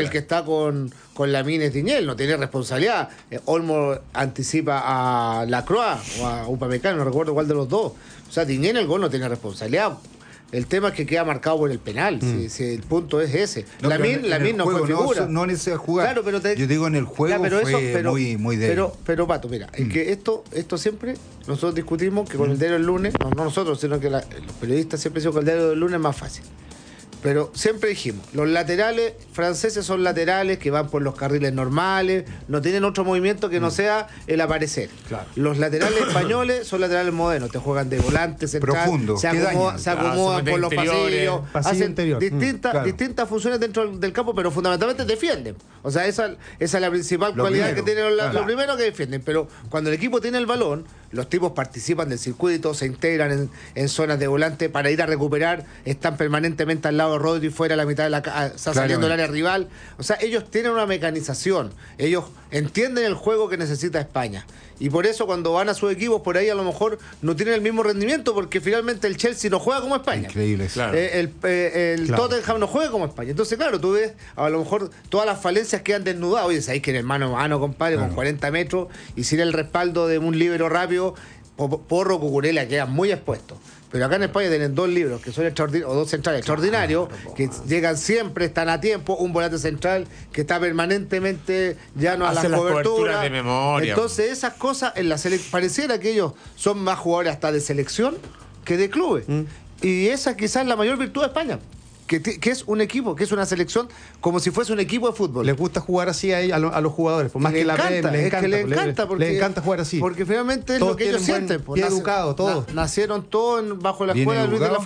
con Lamine es Digne, no tiene responsabilidad. Olmo anticipa a Lacroix o a Upamecano, no recuerdo cuál de los dos. O sea, Digne en el gol no tiene responsabilidad. El tema es que queda marcado por el penal. Si el punto es ese. Lamine no fue figura. No en ese jugar. Claro, pero yo digo en el juego fue muy débil. Pero Pato, mira, es que esto siempre nosotros discutimos que con el diario del lunes, no nosotros, sino que los periodistas siempre dicen que el diario del lunes es más fácil. Pero siempre dijimos, los laterales franceses son laterales que van por los carriles normales, no tienen otro movimiento que no sea el aparecer. Claro. Los laterales españoles son laterales modernos, te juegan de volante central, profundo, se acomodan por los pasillos, hacen distintas funciones dentro del campo, pero fundamentalmente defienden. O sea, esa es la principal cualidad que tienen los primeros, que defienden. Pero cuando el equipo tiene el balón, los tipos participan del circuito, se integran en zonas de volante para ir a recuperar, están permanentemente al lado de Rodri fuera a la mitad de está saliendo el área rival. O sea, ellos tienen una mecanización, ellos entienden el juego que necesita España. Y por eso cuando van a sus equipos, por ahí a lo mejor no tienen el mismo rendimiento, porque finalmente el Chelsea no juega como España. Increíble. Claro. Tottenham no juega como España. Entonces, claro, tú ves, a lo mejor todas las falencias quedan desnudadas. Oye, sabéis que en el mano a mano, compadre, con 40 metros y sin el respaldo de un líbero rápido, Porro, Cucurella quedan muy expuestos. Pero acá en España tienen dos libros que son extraordinarios, o dos centrales extraordinarios, que llegan siempre, están a tiempo, un volante central que está permanentemente llano a las coberturas de memoria. Entonces esas cosas en la pareciera que ellos son más jugadores hasta de selección que de clubes. Y esa quizás es la mayor virtud de España. Que es un equipo, que es una selección como si fuese un equipo de fútbol. Les gusta jugar así a los jugadores, por más que la les encanta jugar así. Porque finalmente es todos lo que ellos sienten. Bien educados, todos. Nacieron todos bajo la escuela de Luis de la Fuente.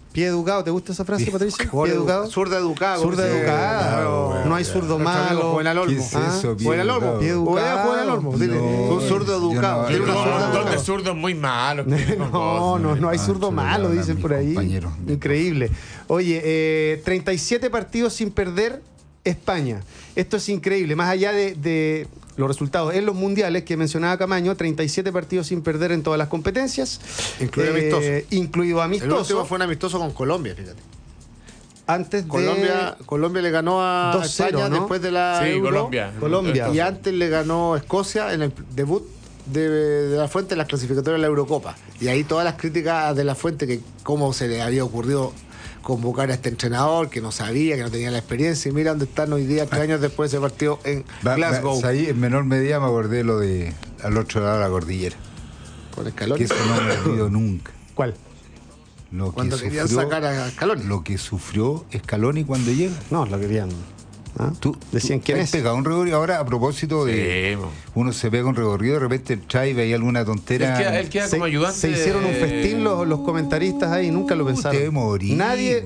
Pie educado, ¿te gusta esa frase, Patricia? Pie educado. Zurda educada. Zurda educada. No hay zurdo malo. Juan Alolmo. ¿Qué es eso? Juan Alolmo. Pie educado. Juan Alolmo. Un zurdo educado. Yo Tiene una zurda Un montón de educada. zurdos muy malos. No hay zurdo malo, dicen por ahí. Compañero. Increíble. Oye, 37 partidos sin perder España. Esto es increíble. Más allá de los resultados en los mundiales que mencionaba Camaño, 37 partidos sin perder en todas las competencias. Incluido amistoso. Incluido El amistoso. último fue un amistoso con Colombia, fíjate. Antes de Colombia le ganó a 2-0, España, ¿no? después de la Sí, Euro. Colombia. Y antes le ganó Escocia en el debut de La Fuente en las clasificatorias de la Eurocopa. Y ahí todas las críticas de La Fuente, que cómo se le había ocurrido convocar a este entrenador, que no sabía, que no tenía la experiencia. Y mira dónde están hoy día, 3 años después de ese partido en Glasgow. Ahí en menor medida me acordé lo de al otro lado de la cordillera. Con Scaloni. Que eso no me olvido nunca. ¿Cuál? Lo Cuando que querían sufrió- sacar a Scaloni. Lo que sufrió Scaloni cuando llega. No, lo querían. ¿Ah? Tú Decían quién has es. pegado un recorrido. Ahora, a propósito de. Sí, mo. Uno se pega un recorrido, de repente trae y veía alguna tontera. Él queda como ayudante. Se hicieron un festín los comentaristas ahí, nunca lo pensaron. Te morí, Nadie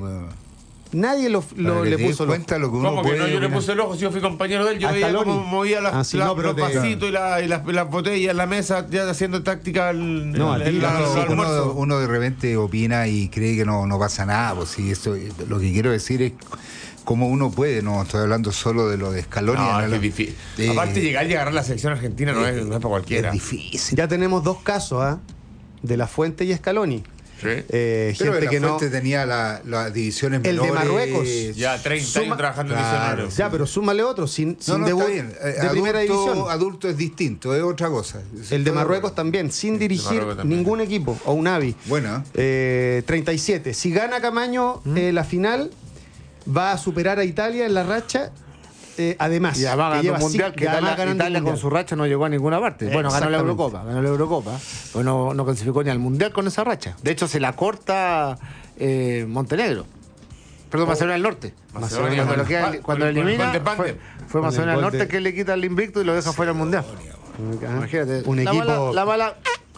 le puso los cuenta lo que uno ¿Cómo que puede. no? Yo le opinar. puse el ojo, si yo fui compañero de él. Yo ¿A veía Scaloni? cómo movía Sí, no, pero los vasitos y las botellas en la mesa, ya haciendo táctica No, a ti, el a ti sí, almuerzo. Uno de repente opina y cree que no pasa nada. Pues sí, eso, lo que quiero decir es cómo uno puede, no estoy hablando solo de lo de Scaloni. No, es lo- que es difícil. Eh, Aparte, llegar y agarrar la selección argentina no es para cualquiera. Es difícil. Ya tenemos 2 casos, de La Fuente y Scaloni. Sí. Pero Gente la que no. Fuente tenía las divisiones El de menores. Marruecos. Ya 30 años trabajando en Claro. misionarios. Ya, pero súmale otro, sin No, debut está bien. de primera división. Adulto es distinto, es otra cosa. El de Marruecos también, sin dirigir Marruecos también. ningún equipo, o un AVI. Bueno. 37. Si gana Camaño la final, va a superar a Italia en la racha. Además, Y además que ganó lleva el mundial, cinco- que además Italia, ganando el Italia con mundial. su racha no llegó a ninguna parte. Bueno, ganó la Exactamente. Eurocopa, pero no clasificó ni al mundial con esa racha. De hecho, se la corta Montenegro. Perdón, Macedonia del Norte. Macedonia Cuando, cuando con- elimina, con Depande. fue Macedonia el del gol Norte de- que le quita el invicto y lo deja fuera del mundial. Imagínate. Un equipo La mala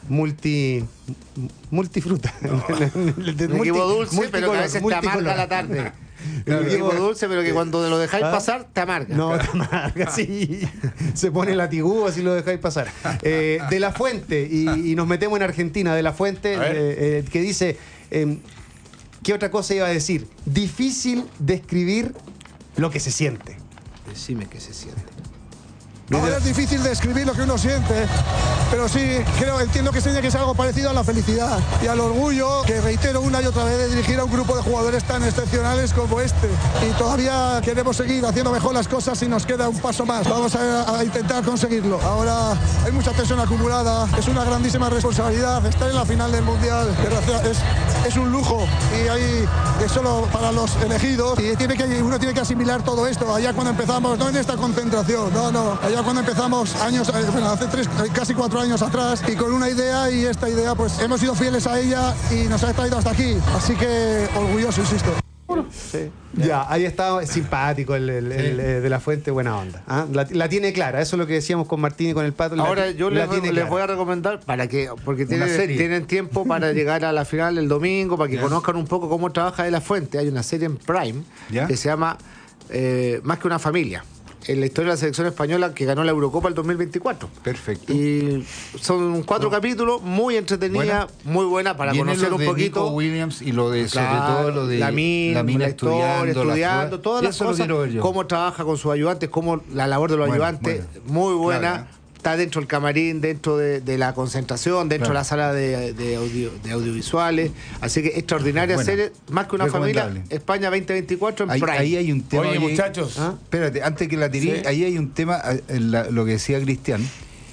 multifruta. un equipo dulce, pero que a veces te amarga la tarde. Un equipo dulce, pero que cuando lo dejáis pasar, te amarga. No, te amarga, sí. Se pone latigú, así lo dejáis pasar. De La Fuente, y nos metemos en Argentina, De La Fuente, que dice, ¿qué otra cosa iba a decir? Difícil describir lo que se siente. Decime qué se siente. Ahora es difícil describir lo que uno siente, pero sí, entiendo que tiene que ser algo parecido a la felicidad y al orgullo que reitero una y otra vez de dirigir a un grupo de jugadores tan excepcionales como este. Y todavía queremos seguir haciendo mejor las cosas y nos queda un paso más. Vamos a intentar conseguirlo. Ahora hay mucha tensión acumulada, es una grandísima responsabilidad estar en la final del Mundial. Es un lujo y ahí es solo para los elegidos y uno tiene que asimilar todo esto. Allá cuando empezamos, no en esta concentración, no. Allá cuando empezamos hace casi 4 años atrás y con una idea, y esta idea pues hemos sido fieles a ella y nos ha traído hasta aquí. Así que orgulloso, insisto. Sí. Ya, ahí está simpático el De La Fuente, buena onda. ¿Ah? La tiene clara, eso es lo que decíamos con Martín y con el Pato. Ahora yo les tiene voy a recomendar porque Una serie. tienen tiempo para llegar a la final el domingo, para que conozcan un poco cómo trabaja De La Fuente. Hay una serie en Prime ¿Ya? que se llama Más que una familia. En la historia de la selección española que ganó la Eurocopa el 2024. Perfecto. Y son 4 capítulos, muy entretenida, muy buena para Viene conocer lo un de poquito. Nico Williams y lo de, sobre Claro, todo lo de la mina estudiando, todas las Eso lo cosas, quiero ver yo. cómo trabaja con sus ayudantes, cómo la labor de los Bueno, ayudantes, muy buena. Claro. Está dentro del camarín, dentro de la concentración, dentro de la sala de audiovisuales. Así que extraordinaria Bueno, serie, Más que una familia, recomendable. España 2024 en Ahí, Prime. ahí hay un tema. Oye, muchachos. Espérate, antes que la tiré, Sí. ahí hay un tema, lo que decía Cristian.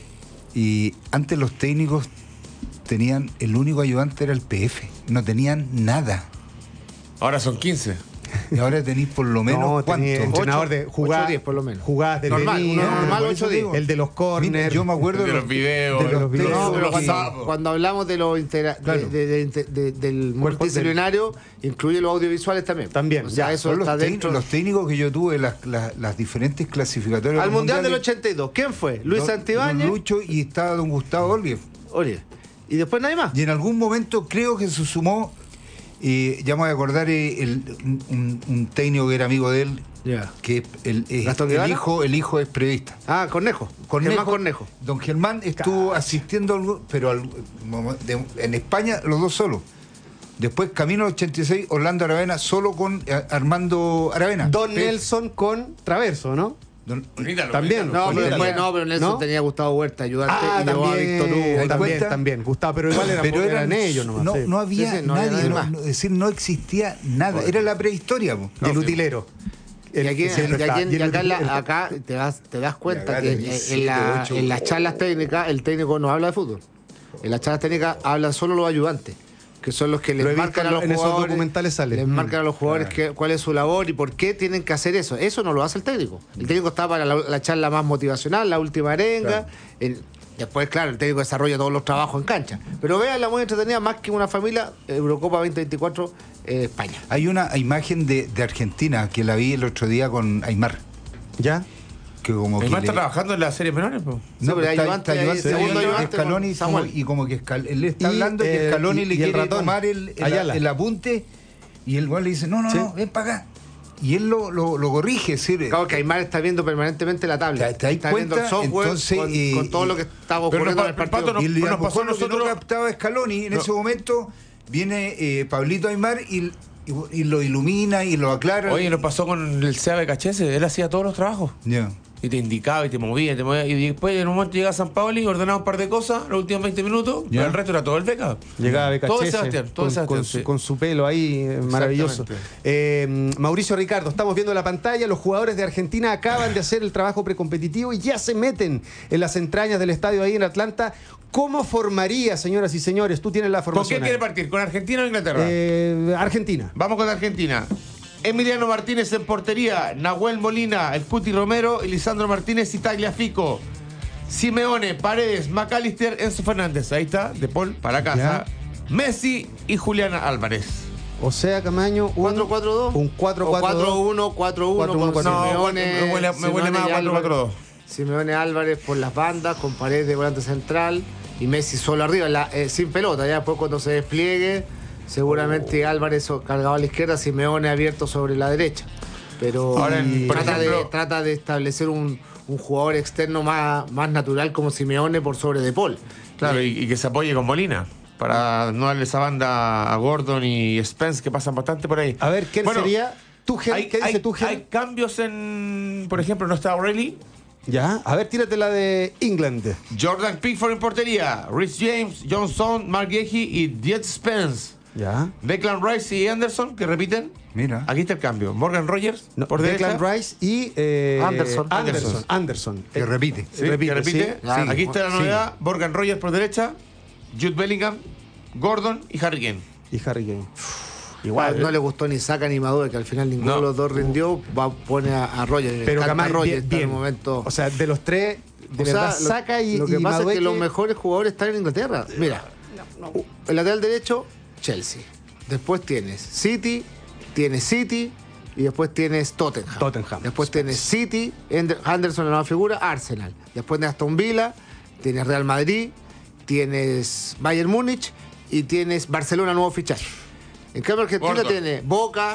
Y antes los técnicos tenían, el único ayudante era el PF, no tenían nada. Ahora son 15. Y ahora tenéis por lo menos, No, ¿cuánto? tenía entrenador de jugadas, 8-10 por lo menos. jugadas de Normal, línea, uno normal, por eso 8-10. digo, el de los Mira, corners. yo me acuerdo De los videos, de los videos. técnicos No, pero los que- cuando hablamos de lo Claro. del Cuerpo multidisciplinario, incluye los audiovisuales también. También, O sea, ya, eso son está los, dentro. los técnicos que yo tuve, las diferentes clasificatorias. Al Mundial del mundiales, 82, ¿quién fue? Luis don Santibáñez. Lucho y estaba don Gustavo Olgues. Oye, y después nadie más. Y en algún momento creo que se sumó Ya me voy a acordar un técnico que era amigo de él, que el hijo es periodista. Ah, Cornejo. Germán Cornejo. Don Germán estuvo asistiendo, en España los dos solos. Después, camino al 86, Orlando Aravena solo con Armando Aravena. Don Nelson con Traverso, ¿no? También. Pero Nelson tenía a Gustavo Huerta ayudante y llevó a Víctor Hugo. También. Gustavo, pero igual eran ellos nomás. No había nadie, es decir, no existía nada. Era la prehistoria. Del utilero. Acá te das cuenta que en las charlas técnicas el técnico no habla de fútbol. En las charlas técnicas hablan solo los ayudantes, que son los que les marcan a los jugadores. En esos documentales sale. Les marcan a los jugadores cuál es su labor y por qué tienen que hacer eso. Eso no lo hace el técnico. El técnico está para la charla más motivacional, la última arenga. Claro. Después, claro, el técnico desarrolla todos los trabajos en cancha. Pero vean, la muy entretenida, más que una familia, Eurocopa 2024, España. Hay una imagen de Argentina que la vi el otro día con Aymar. ¿Ya? Que como Aymar que está trabajando en las series menores, pues. No, pero ayudante, segundo ayudante, Scaloni, y como que él está hablando y que Scaloni le quiere tomar el apunte y el igual le dice, no, ven para acá. Y él lo corrige, es decir, claro que Aymar está viendo permanentemente la tabla. Está viendo el software. Entonces, con todo lo que estaba ocurriendo en el partido. Y nos pasó nosotros no captaba Scaloni. En ese momento viene Pablito Aymar y lo ilumina y lo aclara. Oye, nos pasó con el Seba Cachese. Él hacía todos los trabajos. Y te indicaba y te movía, Y después en un momento llegaba San Paoli, ordenaba un par de cosas los últimos 20 minutos, pero el resto era todo el beca. Llegaba Becachese, todo Sebastián, con su pelo ahí, maravilloso. Mauricio Ricardo, estamos viendo la pantalla, los jugadores de Argentina acaban de hacer el trabajo precompetitivo y ya se meten en las entrañas del estadio ahí en Atlanta. ¿Cómo formaría, señoras y señores? Tú tienes la formación. ¿Con qué quiere partir? ¿Con Argentina o Inglaterra? Argentina. Vamos con Argentina. Emiliano Martínez en portería, Nahuel Molina, el Cuti Romero, Lisandro Martínez y Tagliafico. Simeone, Paredes, McAllister, Enzo Fernández. Ahí está, De Paul para casa. Messi y Julián Álvarez. O sea, Camaño, un 4-4-2. Un 4-4-2. 4-1-4-1. No, me huele más 4-4-2. Simeone Álvarez por las bandas, con Paredes de volante central y Messi solo arriba, sin pelota. Ya después cuando se despliegue, seguramente Álvarez cargado a la izquierda, Simeone abierto sobre la derecha. Pero ahora, trata de establecer un jugador externo más natural como Simeone por sobre De Paul. Claro, y que se apoye con Molina, para no darle esa banda a Gordon y Spence, que pasan bastante por ahí. A ver, ¿quién sería? ¿Tuchel? ¿Qué dice Tuchel? Hay cambios por ejemplo, no está O'Reilly. Ya, a ver, tírate la de England. Jordan Pickford en portería, Rhys James, Johnson, Mark Yehi y Diet Spence. Ya. Declan Rice y Anderson, que repiten. Mira. Aquí está el cambio. Morgan Rogers, por Declan Rice y Anderson. Que repite. Sí, repite. Sí. Aquí está la novedad. Sí. Morgan Rogers por derecha, Jude Bellingham, Gordon y Harry Kane. Igual no le gustó ni Saka ni Maduro, que al final ninguno de los dos rindió. Pone a Rogers. Pero Rogers bien. En el momento. O sea, de los tres, Saka y lo que pasa Madueque... es que los mejores jugadores están en Inglaterra. Mira, el lateral derecho, Chelsea. Después tienes City y después tienes Tottenham. Después tienes City, Anderson, la nueva figura, Arsenal. Después de Aston Villa, tienes Real Madrid, tienes Bayern Múnich y tienes Barcelona, nuevo fichaje. En cambio, Argentina tiene Boca,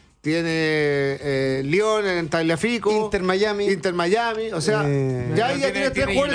tiene Lyon en Tagliafico, Inter Miami. O sea, ya tienes tres jugadores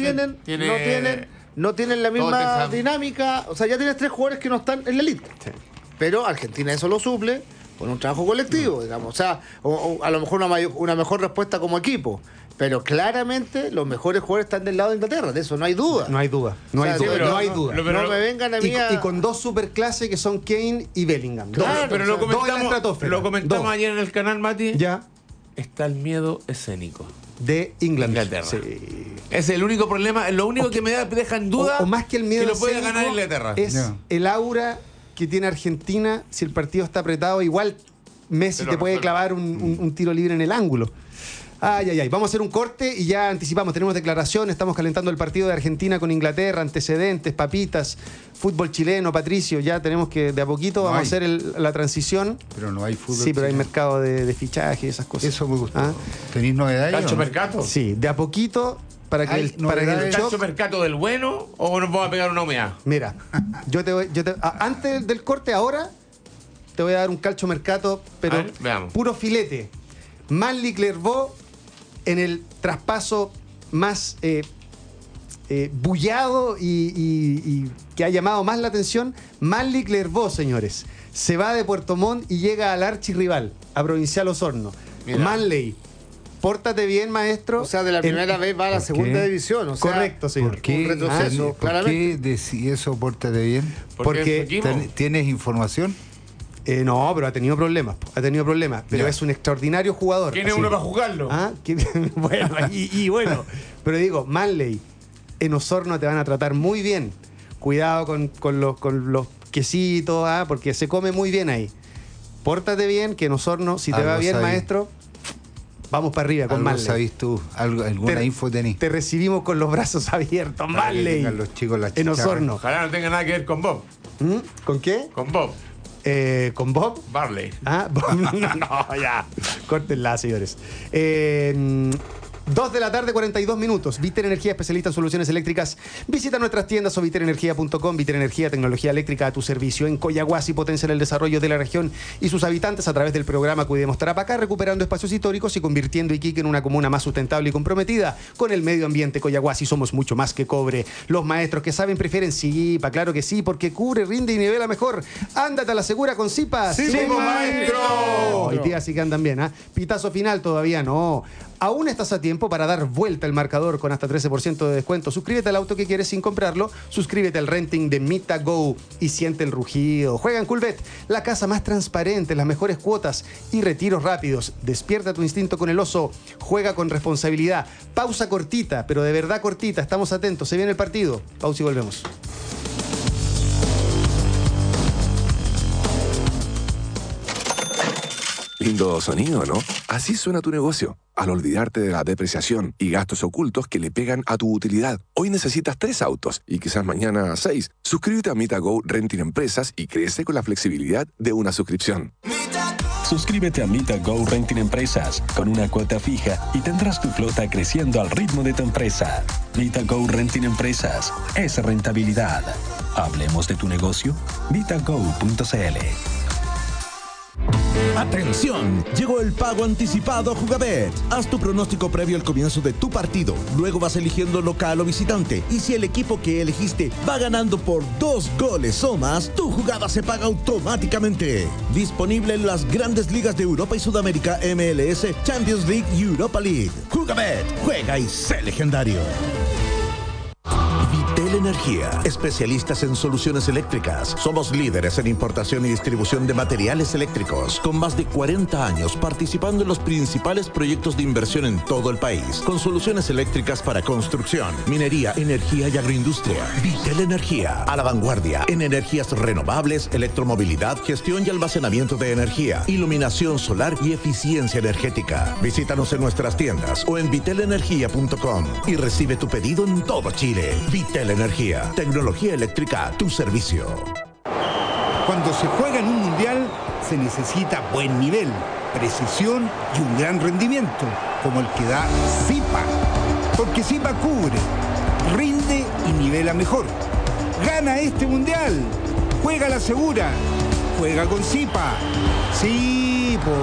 que no tienen la misma dinámica. O sea, ya tienes tres jugadores que no están en la elite. Sí. Pero Argentina eso lo suple con un trabajo colectivo, digamos. O sea, o a lo mejor una mejor respuesta como equipo. Pero claramente los mejores jugadores están del lado de Inglaterra, de eso no hay duda. No hay duda. No me vengan a mí y con dos superclases que son Kane y Bellingham. Claro, pero lo comentamos ayer en el canal, Mati. Ya. Está el miedo escénico. De Inglaterra. Sí. Es el único problema, lo único que me deja en duda o más que el miedo que lo puede ganar Inglaterra. Es el aura que tiene Argentina. Si el partido está apretado, igual Messi te puede clavar un tiro libre en el ángulo. Ay. Vamos a hacer un corte y ya anticipamos. Tenemos declaraciones, estamos calentando el partido de Argentina con Inglaterra, antecedentes, papitas, fútbol chileno, Patricio. Ya tenemos que, de a poquito, vamos a hacer la transición. Pero no hay fútbol. Sí, pero hay mercado de fichaje y esas cosas. Eso me gusta. ¿Tenéis novedades? ¿Cacho Mercato? Sí, de a poquito. Para que el ¿Cacho Mercato del bueno o nos vamos a pegar una humedad? Mira, yo te antes del corte, ahora te voy a dar un calcio mercato, pero ver, veamos. puro filete. Manly Clervaux en el traspaso más bullado y que ha llamado más la atención. Manly Clervaux, señores, se va de Puerto Montt y llega al archirrival, a Provincial Osorno. Mira. Manley, pórtate bien, maestro. O sea, de la primera vez va a la segunda división. O sea, correcto, señor. ¿Por qué, un retroceso, ¿por claramente. qué decís eso, pórtate bien? Porque ¿Tienes información? No, pero ha tenido problemas. Pero Ya. es un extraordinario jugador. ¿Quién es así. uno para jugarlo? Ah, bueno, bueno. Pero digo, Manley, en Osorno te van a tratar muy bien. Cuidado con los quesitos, porque se come muy bien ahí. Pórtate bien, que en Osorno, si te Algo va bien, sabí. maestro, vamos para arriba con ¿Algo Manley. sabís tú? ¿Alguna info tenés? Te recibimos con los brazos abiertos, Para que Manley. tengan los chicos la En chicharra. Osorno. Ojalá no tenga nada que ver con Bob. ¿Mm? ¿Con qué? Con Bob. ¿Con Bob? Barley. No, ya. Córtenla, señores. 2 de la tarde, 42 minutos. Viter Energía, especialista en soluciones eléctricas. Visita nuestras tiendas o viterenergia.com. Viter Energía, tecnología eléctrica a tu servicio. En Coyahuasi potencian el desarrollo de la región y sus habitantes a través del programa Cuidemos Tarapacá, recuperando espacios históricos y convirtiendo Iquique en una comuna más sustentable y comprometida con el medio ambiente. Coyahuasi, somos mucho más que cobre. Los maestros que saben prefieren Zipa, claro que sí, porque cubre, rinde y nivela mejor. Ándate a la segura con Zipa. ¡Sí, maestro! Hoy día sí que andan bien, ¿ah? Pitazo final todavía no. Aún estás a tiempo para dar vuelta el marcador con hasta 13% de descuento. Suscríbete al auto que quieres sin comprarlo. Suscríbete al renting de Mita Go y siente el rugido. Juega en Coolbet, la casa más transparente, las mejores cuotas y retiros rápidos. Despierta tu instinto con el oso. Juega con responsabilidad. Pausa cortita, pero de verdad cortita. Estamos atentos. Se viene el partido. Pausa y volvemos. Lindo sonido, ¿no? Así suena tu negocio, al olvidarte de la depreciación y gastos ocultos que le pegan a tu utilidad. Hoy necesitas 3 autos y quizás mañana 6. Suscríbete a MitaGo Renting Empresas y crece con la flexibilidad de una suscripción. Suscríbete a MitaGo Renting Empresas con una cuota fija y tendrás tu flota creciendo al ritmo de tu empresa. MitaGo Renting Empresas es rentabilidad. Hablemos de tu negocio. MitaGo.cl. ¡Atención! Llegó el pago anticipado a Jugabet. Haz tu pronóstico previo al comienzo de tu partido. Luego vas eligiendo local o visitante. Y si el equipo que elegiste va ganando por 2 goles o más, tu jugada se paga automáticamente. Disponible en las grandes ligas de Europa y Sudamérica, MLS, Champions League y Europa League. Jugabet, juega y sé legendario. Vitel Energía, especialistas en soluciones eléctricas. Somos líderes en importación y distribución de materiales eléctricos, con más de 40 años participando en los principales proyectos de inversión en todo el país, con soluciones eléctricas para construcción, minería, energía y agroindustria. Vitel Energía, a la vanguardia en energías renovables, electromovilidad, gestión y almacenamiento de energía, iluminación solar y eficiencia energética. Visítanos en nuestras tiendas o en vitelenergia.com y recibe tu pedido en todo Chile. Vitel Energía, tecnología eléctrica a tu servicio. Cuando se juega en un mundial, se necesita buen nivel, precisión y un gran rendimiento, como el que da Zipa. Porque Zipa cubre, rinde y nivela mejor. ¡Gana este mundial! ¡Juega la segura! ¡Juega con Zipa! ¡Sí, po!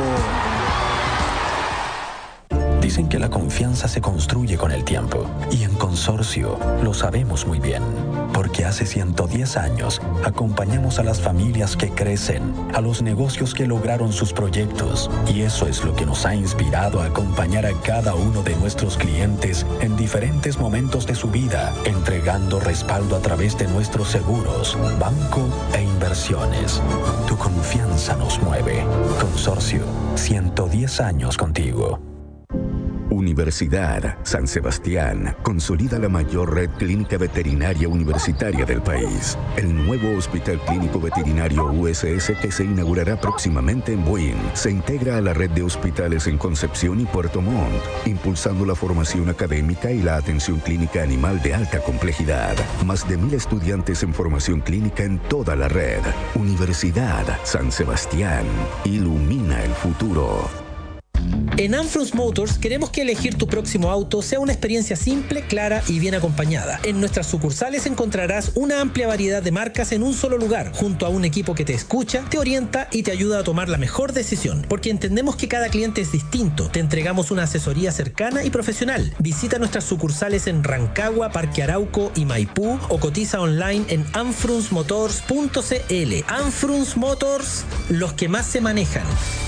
Dicen que la confianza se construye con el tiempo y en Consorcio lo sabemos muy bien, porque hace 110 años acompañamos a las familias que crecen, a los negocios que lograron sus proyectos y eso es lo que nos ha inspirado a acompañar a cada uno de nuestros clientes en diferentes momentos de su vida, entregando respaldo a través de nuestros seguros, banco e inversiones. Tu confianza nos mueve. Consorcio, 110 años contigo. Universidad San Sebastián consolida la mayor red clínica veterinaria universitaria del país. El nuevo Hospital Clínico Veterinario USS, que se inaugurará próximamente en Buin, se integra a la red de hospitales en Concepción y Puerto Montt, impulsando la formación académica y la atención clínica animal de alta complejidad. Más de 1,000 estudiantes en formación clínica en toda la red. Universidad San Sebastián ilumina el futuro. En Anfrunz Motors queremos que elegir tu próximo auto sea una experiencia simple, clara y bien acompañada. En nuestras sucursales encontrarás una amplia variedad de marcas en un solo lugar, junto a un equipo que te escucha, te orienta y te ayuda a tomar la mejor decisión. Porque entendemos que cada cliente es distinto. Te entregamos una asesoría cercana y profesional. Visita nuestras sucursales en Rancagua, Parque Arauco y Maipú o cotiza online en anfrunzmotors.cl. Anfrunz Motors, los que más se manejan.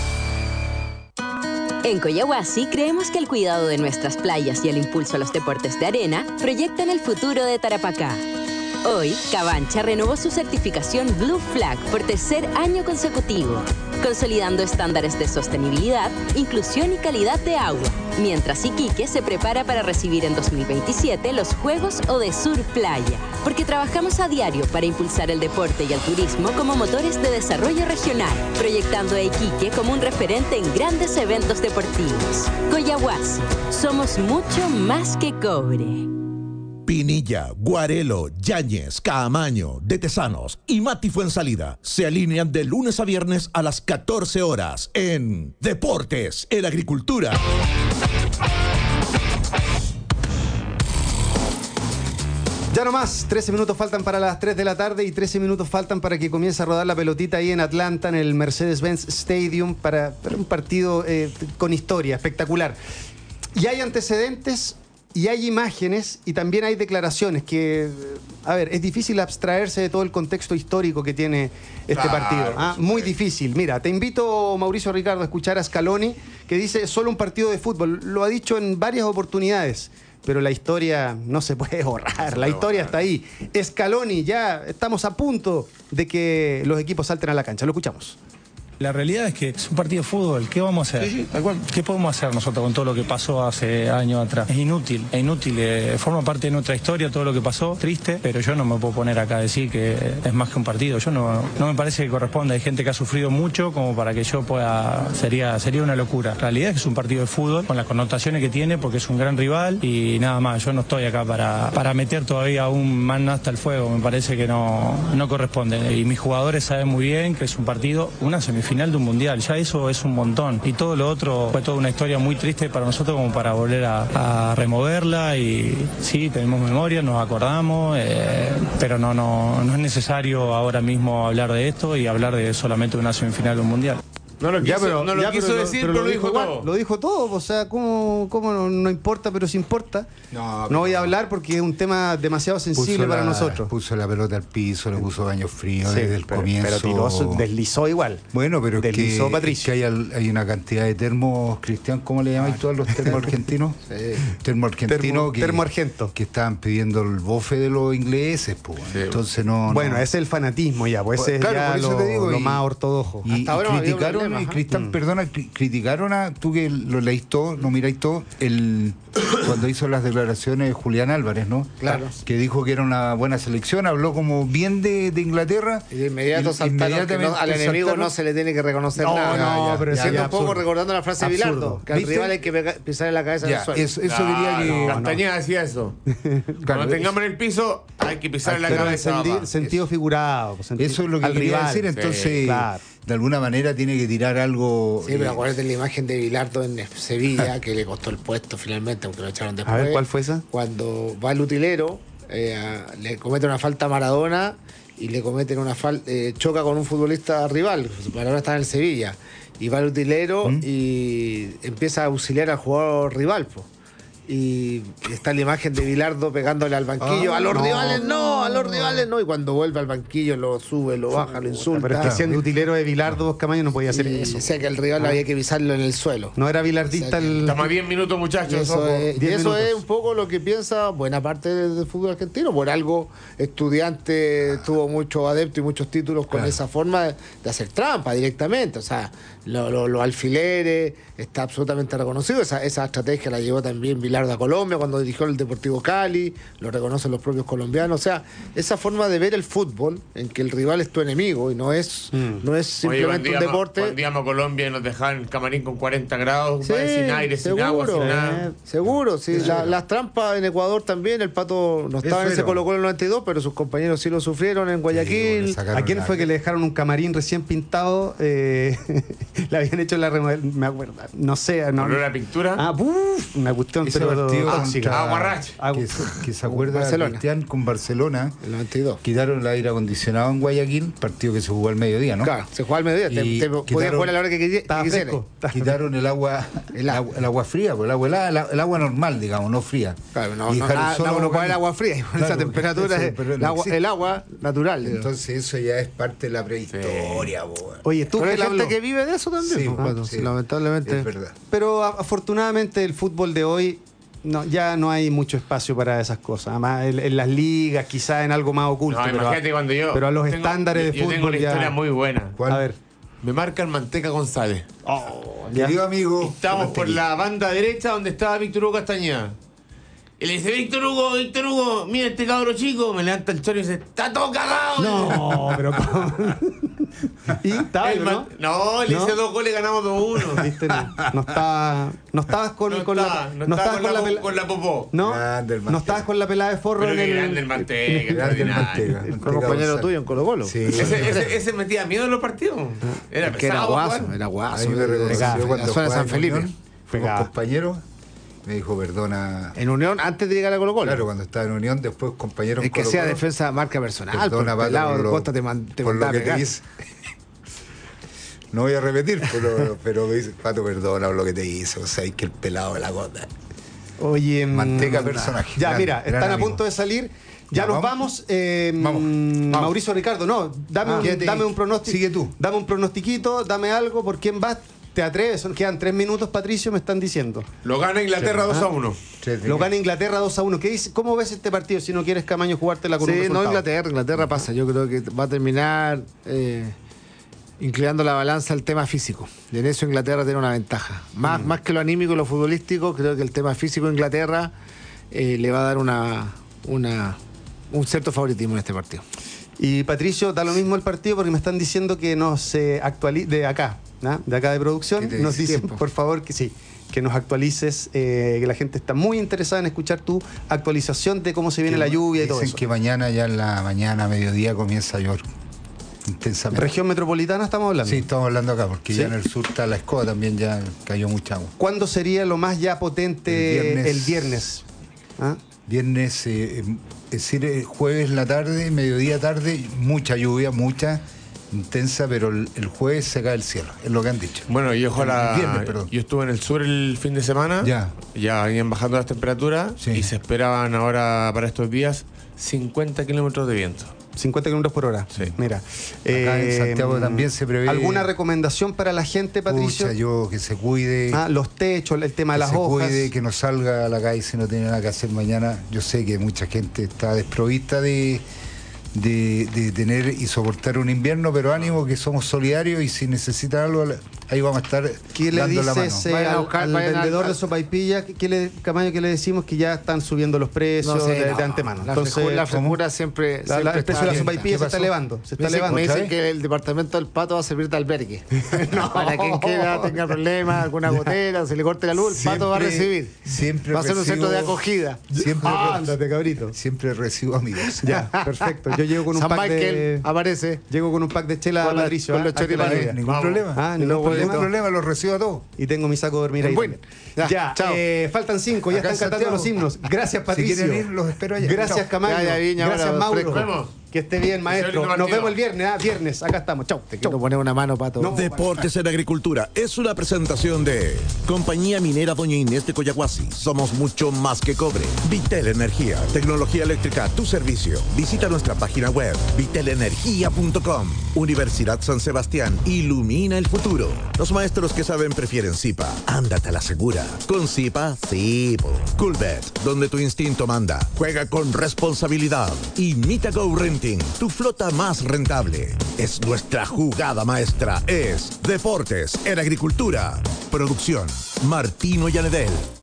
En Coyahuasi creemos que el cuidado de nuestras playas y el impulso a los deportes de arena proyectan el futuro de Tarapacá. Hoy, Cabancha renovó su certificación Blue Flag por tercer año consecutivo, consolidando estándares de sostenibilidad, inclusión y calidad de agua, mientras Iquique se prepara para recibir en 2027 los Juegos Odesur Playa, porque trabajamos a diario para impulsar el deporte y el turismo como motores de desarrollo regional, proyectando a Iquique como un referente en grandes eventos deportivos. Coyahuasi, somos mucho más que cobre. Pinilla, Guarelo, Yáñez, Caamaño, De Tesanos y Mati Fuensalida se alinean de lunes a viernes a las 14 horas en Deportes en Agricultura. Ya no más, 13 minutos faltan para las 3 de la tarde y 13 minutos faltan para que comience a rodar la pelotita ahí en Atlanta, en el Mercedes-Benz Stadium, para un partido con historia, espectacular. Y hay antecedentes y hay imágenes y también hay declaraciones que, a ver, es difícil abstraerse de todo el contexto histórico que tiene este partido. Muy difícil. Mira, te invito, Mauricio Ricardo, a escuchar a Scaloni, que dice, es solo un partido de fútbol. Lo ha dicho en varias oportunidades, pero la historia no se puede borrar. La historia está ahí. Scaloni, ya estamos a punto de que los equipos salten a la cancha. Lo escuchamos. La realidad es que es un partido de fútbol. ¿Qué vamos a hacer? Sí, tal cual. ¿Qué podemos hacer nosotros con todo lo que pasó hace años atrás? Es inútil, forma parte de nuestra historia todo lo que pasó, triste, pero yo no me puedo poner acá a decir que es más que un partido. Yo no me parece que corresponde. Hay gente que ha sufrido mucho como para que yo pueda... Sería una locura. La realidad es que es un partido de fútbol con las connotaciones que tiene porque es un gran rival y nada más. Yo no estoy acá para meter todavía aún más hasta el fuego. Me parece que no corresponde. Y mis jugadores saben muy bien que es un partido, una semifinal de un mundial, ya eso es un montón y todo lo otro fue toda una historia muy triste para nosotros como para volver a removerla y sí, tenemos memoria, nos acordamos, pero no es necesario ahora mismo hablar de esto y hablar de solamente una semifinal de un mundial. No lo quiso decir, pero lo dijo todo. Lo dijo todo, o sea, ¿cómo no importa, pero sí importa? No voy a hablar porque es un tema demasiado sensible para nosotros. Puso la pelota al piso, le puso baño frío desde el comienzo. Pero deslizó igual. Bueno, pero deslizó Patricio. Que hay una cantidad de termos, Cristian, ¿cómo le llamáis tú a los termos argentinos? Termo argento. Que estaban pidiendo el bofe de los ingleses, pues. Sí. Entonces Bueno, ese es el fanatismo ya, pues ese es ya lo más ortodoxo. Y criticaron, Cristian, perdona, criticaron a tú que lo leís todo, lo miráis todo, cuando hizo las declaraciones de Julián Álvarez, ¿no? Claro. Que dijo que era una buena selección, habló como bien de Inglaterra. Y de inmediato saltaron que al enemigo no se le tiene que reconocer nada. Pero siendo un poco recordando la frase de Bilardo, que al rival hay que pisar en la cabeza del suelo. Eso diría que... Castañeda decía eso. Cuando tengamos en el piso, hay que pisar en la cabeza. Sentido figurado. Eso es lo que quería decir, entonces... De alguna manera tiene que tirar algo... Sí, pero acuérdate la imagen de Bilardo en Sevilla, que le costó el puesto finalmente, aunque lo echaron después. A ver, ¿cuál fue esa? Cuando va el utilero, le comete una falta a Maradona y le cometen una falta, choca con un futbolista rival. Maradona está en el Sevilla. Y va el utilero y empieza a auxiliar al jugador rival, pues. Y está la imagen de Bilardo pegándole al banquillo. A los rivales no. Y cuando vuelve al banquillo lo sube, lo baja, lo insulta. Pero es que siendo utilero de Bilardo, Dos Camaño no podía hacer eso. O sea que el rival había que pisarlo en el suelo. No era bilardista Estamos a 10 minutos, muchachos. Eso es un poco lo que piensa buena parte del fútbol argentino. Por algo, Estudiante tuvo muchos adeptos y muchos títulos con esa forma de hacer trampa directamente. O sea, los alfileres, está absolutamente reconocido. Esa estrategia la llevó también Bilardo a Colombia cuando dirigió el Deportivo Cali, lo reconocen los propios colombianos. O sea, esa forma de ver el fútbol en que el rival es tu enemigo y no es simplemente un deporte. Cuando íbamos a Colombia y nos dejaban el camarín con 40 grados, sin aire, sin agua, sin nada. Seguro, sí. Las trampas en Ecuador también, el Pato no estaba en ese Colo-Colo en el 92, pero sus compañeros sí lo sufrieron en Guayaquil. ¿A quién fue que le dejaron un camarín recién pintado? Le habían hecho la remodelación, me acuerdo. No sé. No, ¿Olor a pintura? Una cuestión Ese pero partido tóxica. Aguarrache. que se acuerda Barcelona. Cristian con Barcelona. El 92. Quitaron el aire acondicionado en Guayaquil, partido que se jugó al mediodía, ¿no? Claro, se jugaba al mediodía. Te podías jugar a la hora que Estaba quisieras. fresco. Quitaron el agua fría, pues el agua normal, digamos, no fría. Claro, Y dejaron solo no puede haber agua fría. Con Claro, esa temperatura eso, es pero no existe. el agua natural. Entonces eso ya es parte de la prehistoria, po. Oye, tú Pero hay que gente que vive de eso también. Sí, pues, Pato. sí. Lamentablemente. Es verdad. Pero afortunadamente el fútbol de hoy ya no hay mucho espacio para esas cosas. Además, en las ligas, quizás en algo más oculto. No, pero imagínate cuando yo. pero a los tengo- estándares de yo fútbol tengo una ya. historia muy buena. A ver. Me marcan Manteca González. Ya. Querido amigo, Estamos por la banda derecha donde estaba Víctor Hugo Castañeda. Y le dice, Víctor Hugo, mira este cabro chico. Me levanta el chorro y dice, está todo cagado. No, pero ¿cómo? ¿Y estaba El ¿no? No, le ¿No? hice 2 goles, ganamos 2-1. ¿Viste? No estabas con la popó. ¿No? Grande el No estabas con la pelada de forro Pero en qué el. grande el Manteca. grande el extraordinario. Manteca. Fue compañero tuyo en Colo Colo. Sí. Ese metía miedo en los partidos. Era Que era pesado, guaso, Juan. era A guaso. mí me reconoció En cuando la zona de jugaba San en Felipe. Unión, fuimos Pegaba. compañeros, me dijo, perdona. En Unión, antes de llegar a Colo Colo. Claro, cuando estaba en Unión, después compañero en Es que Colo sea Colo. defensa marca personal. Perdona, Por Pato, pelado por de lo- Costa te por lo mandaba que a te pegar. hice. No voy a repetir, pero me dice, Pato, perdona por lo que te hice. O sea, es que el pelado de la gota. Oye, Manteca personaje. Ya, Gran- mira, gran están amigo. a punto de salir. Ya Ya, nos vamos. vamos. Vamos. Mauricio Ricardo, no, dame un pronóstico. Sigue tú. Dame un pronostiquito, dame algo. ¿Por quién vas? ¿Te atreves? Quedan 3 minutos, Patricio, me están diciendo. Lo gana Inglaterra 2-1. Lo gana Inglaterra 2-1. ¿Qué dice? ¿Cómo ves este partido si no quieres, Camaño, jugártela con un Sí, resultado? no, Inglaterra pasa. Yo creo que va a terminar inclinando la balanza al tema físico. Y en eso Inglaterra tiene una ventaja. Más que lo anímico y lo futbolístico, creo que el tema físico de Inglaterra le va a dar un cierto favoritismo en este partido. Y Patricio, da lo mismo el partido porque me están diciendo que nos actualice de acá, ¿no? De acá de producción, ¿Qué te nos dice? dicen, por favor, que sí, que nos actualices, que la gente está muy interesada en escuchar tu actualización de cómo se viene la lluvia y todo Dicen eso. que mañana, ya en la mañana, mediodía, comienza a llover intensamente. ¿Región metropolitana estamos hablando? Sí, estamos hablando acá, porque ¿Sí? ya en el sur está la Escoba, también ya cayó mucha agua. ¿Cuándo sería lo más ya potente el viernes? ¿Ah? Viernes, es decir, jueves la tarde, mediodía tarde, mucha lluvia, mucha, intensa, pero el jueves se cae el cielo, es lo que han dicho. Bueno, yo ojalá. El viernes, perdón. Yo estuve en el sur el fin de semana. Ya venían bajando las temperaturas. Sí. Y se esperaban ahora para estos días 50 kilómetros de viento. 50 kilómetros por hora. Sí. Mira. Acá en Santiago también se prevé. ¿Alguna recomendación para la gente, Patricio? Pucha, yo que se cuide. Los techos, el tema de las se hojas. cuide, que no salga a la calle si no tiene nada que hacer mañana. Yo sé que mucha gente está desprovista de tener y soportar un invierno, pero ánimo que somos solidarios y si necesitan algo, ahí vamos a estar ¿Qué le dando la mano. dices Vayan a al buscar, vayan vendedor al- de sopaipilla? Camaño, ¿qué le decimos? Que ya están subiendo los precios de antemano. Entonces, La frescura siempre. el siempre precio de la está- sopaipilla ¿Qué se está pasó? elevando. Me dicen que el departamento del Pato va a servir de albergue. Para quien quiera, tenga problemas, alguna gotera, se le corte la luz, el Pato va a recibir. Siempre Va a ser un centro de recibo- acogida. Siempre, ándate, cabrito. siempre recibo amigos. Ya, perfecto. Yo llego con un San pack Michael de... aparece. Llego con un pack de chela, Con la- Patricio. con los choripanes. Hazte la idea. Ningún problema. Ningún problema. Los recibo a todos. Y tengo mi saco de dormir ahí. Bueno, también. ya, chao. Faltan 5, ya Acá están en cantando Santiago. los himnos. Gracias, Si Patricio. quieren ir, los espero allá. Gracias, Chao. Camaño. Ya, Viña, Gracias, ahora, Mauro. fresco. Vemos. Que esté bien, maestro. lindo Nos partido. vemos el viernes. Viernes. Acá estamos. Chau. Te quiero poner una mano, Pato. No. Deportes en Agricultura es una presentación de Compañía Minera Doña Inés de Coyahuasi. Somos mucho más que cobre. Vitel Energía, tecnología eléctrica a tu servicio. Visita nuestra página web vitelenergia.com. Universidad San Sebastián, ilumina el futuro. Los maestros que saben prefieren Zipa. Ándate a la segura. Con Zipa, sí. Coolbet, donde tu instinto manda. Juega con responsabilidad. Y Mitago Renting, tu flota más rentable. Es nuestra jugada maestra. Es Deportes en Agricultura. Producción, Martino Yanedel.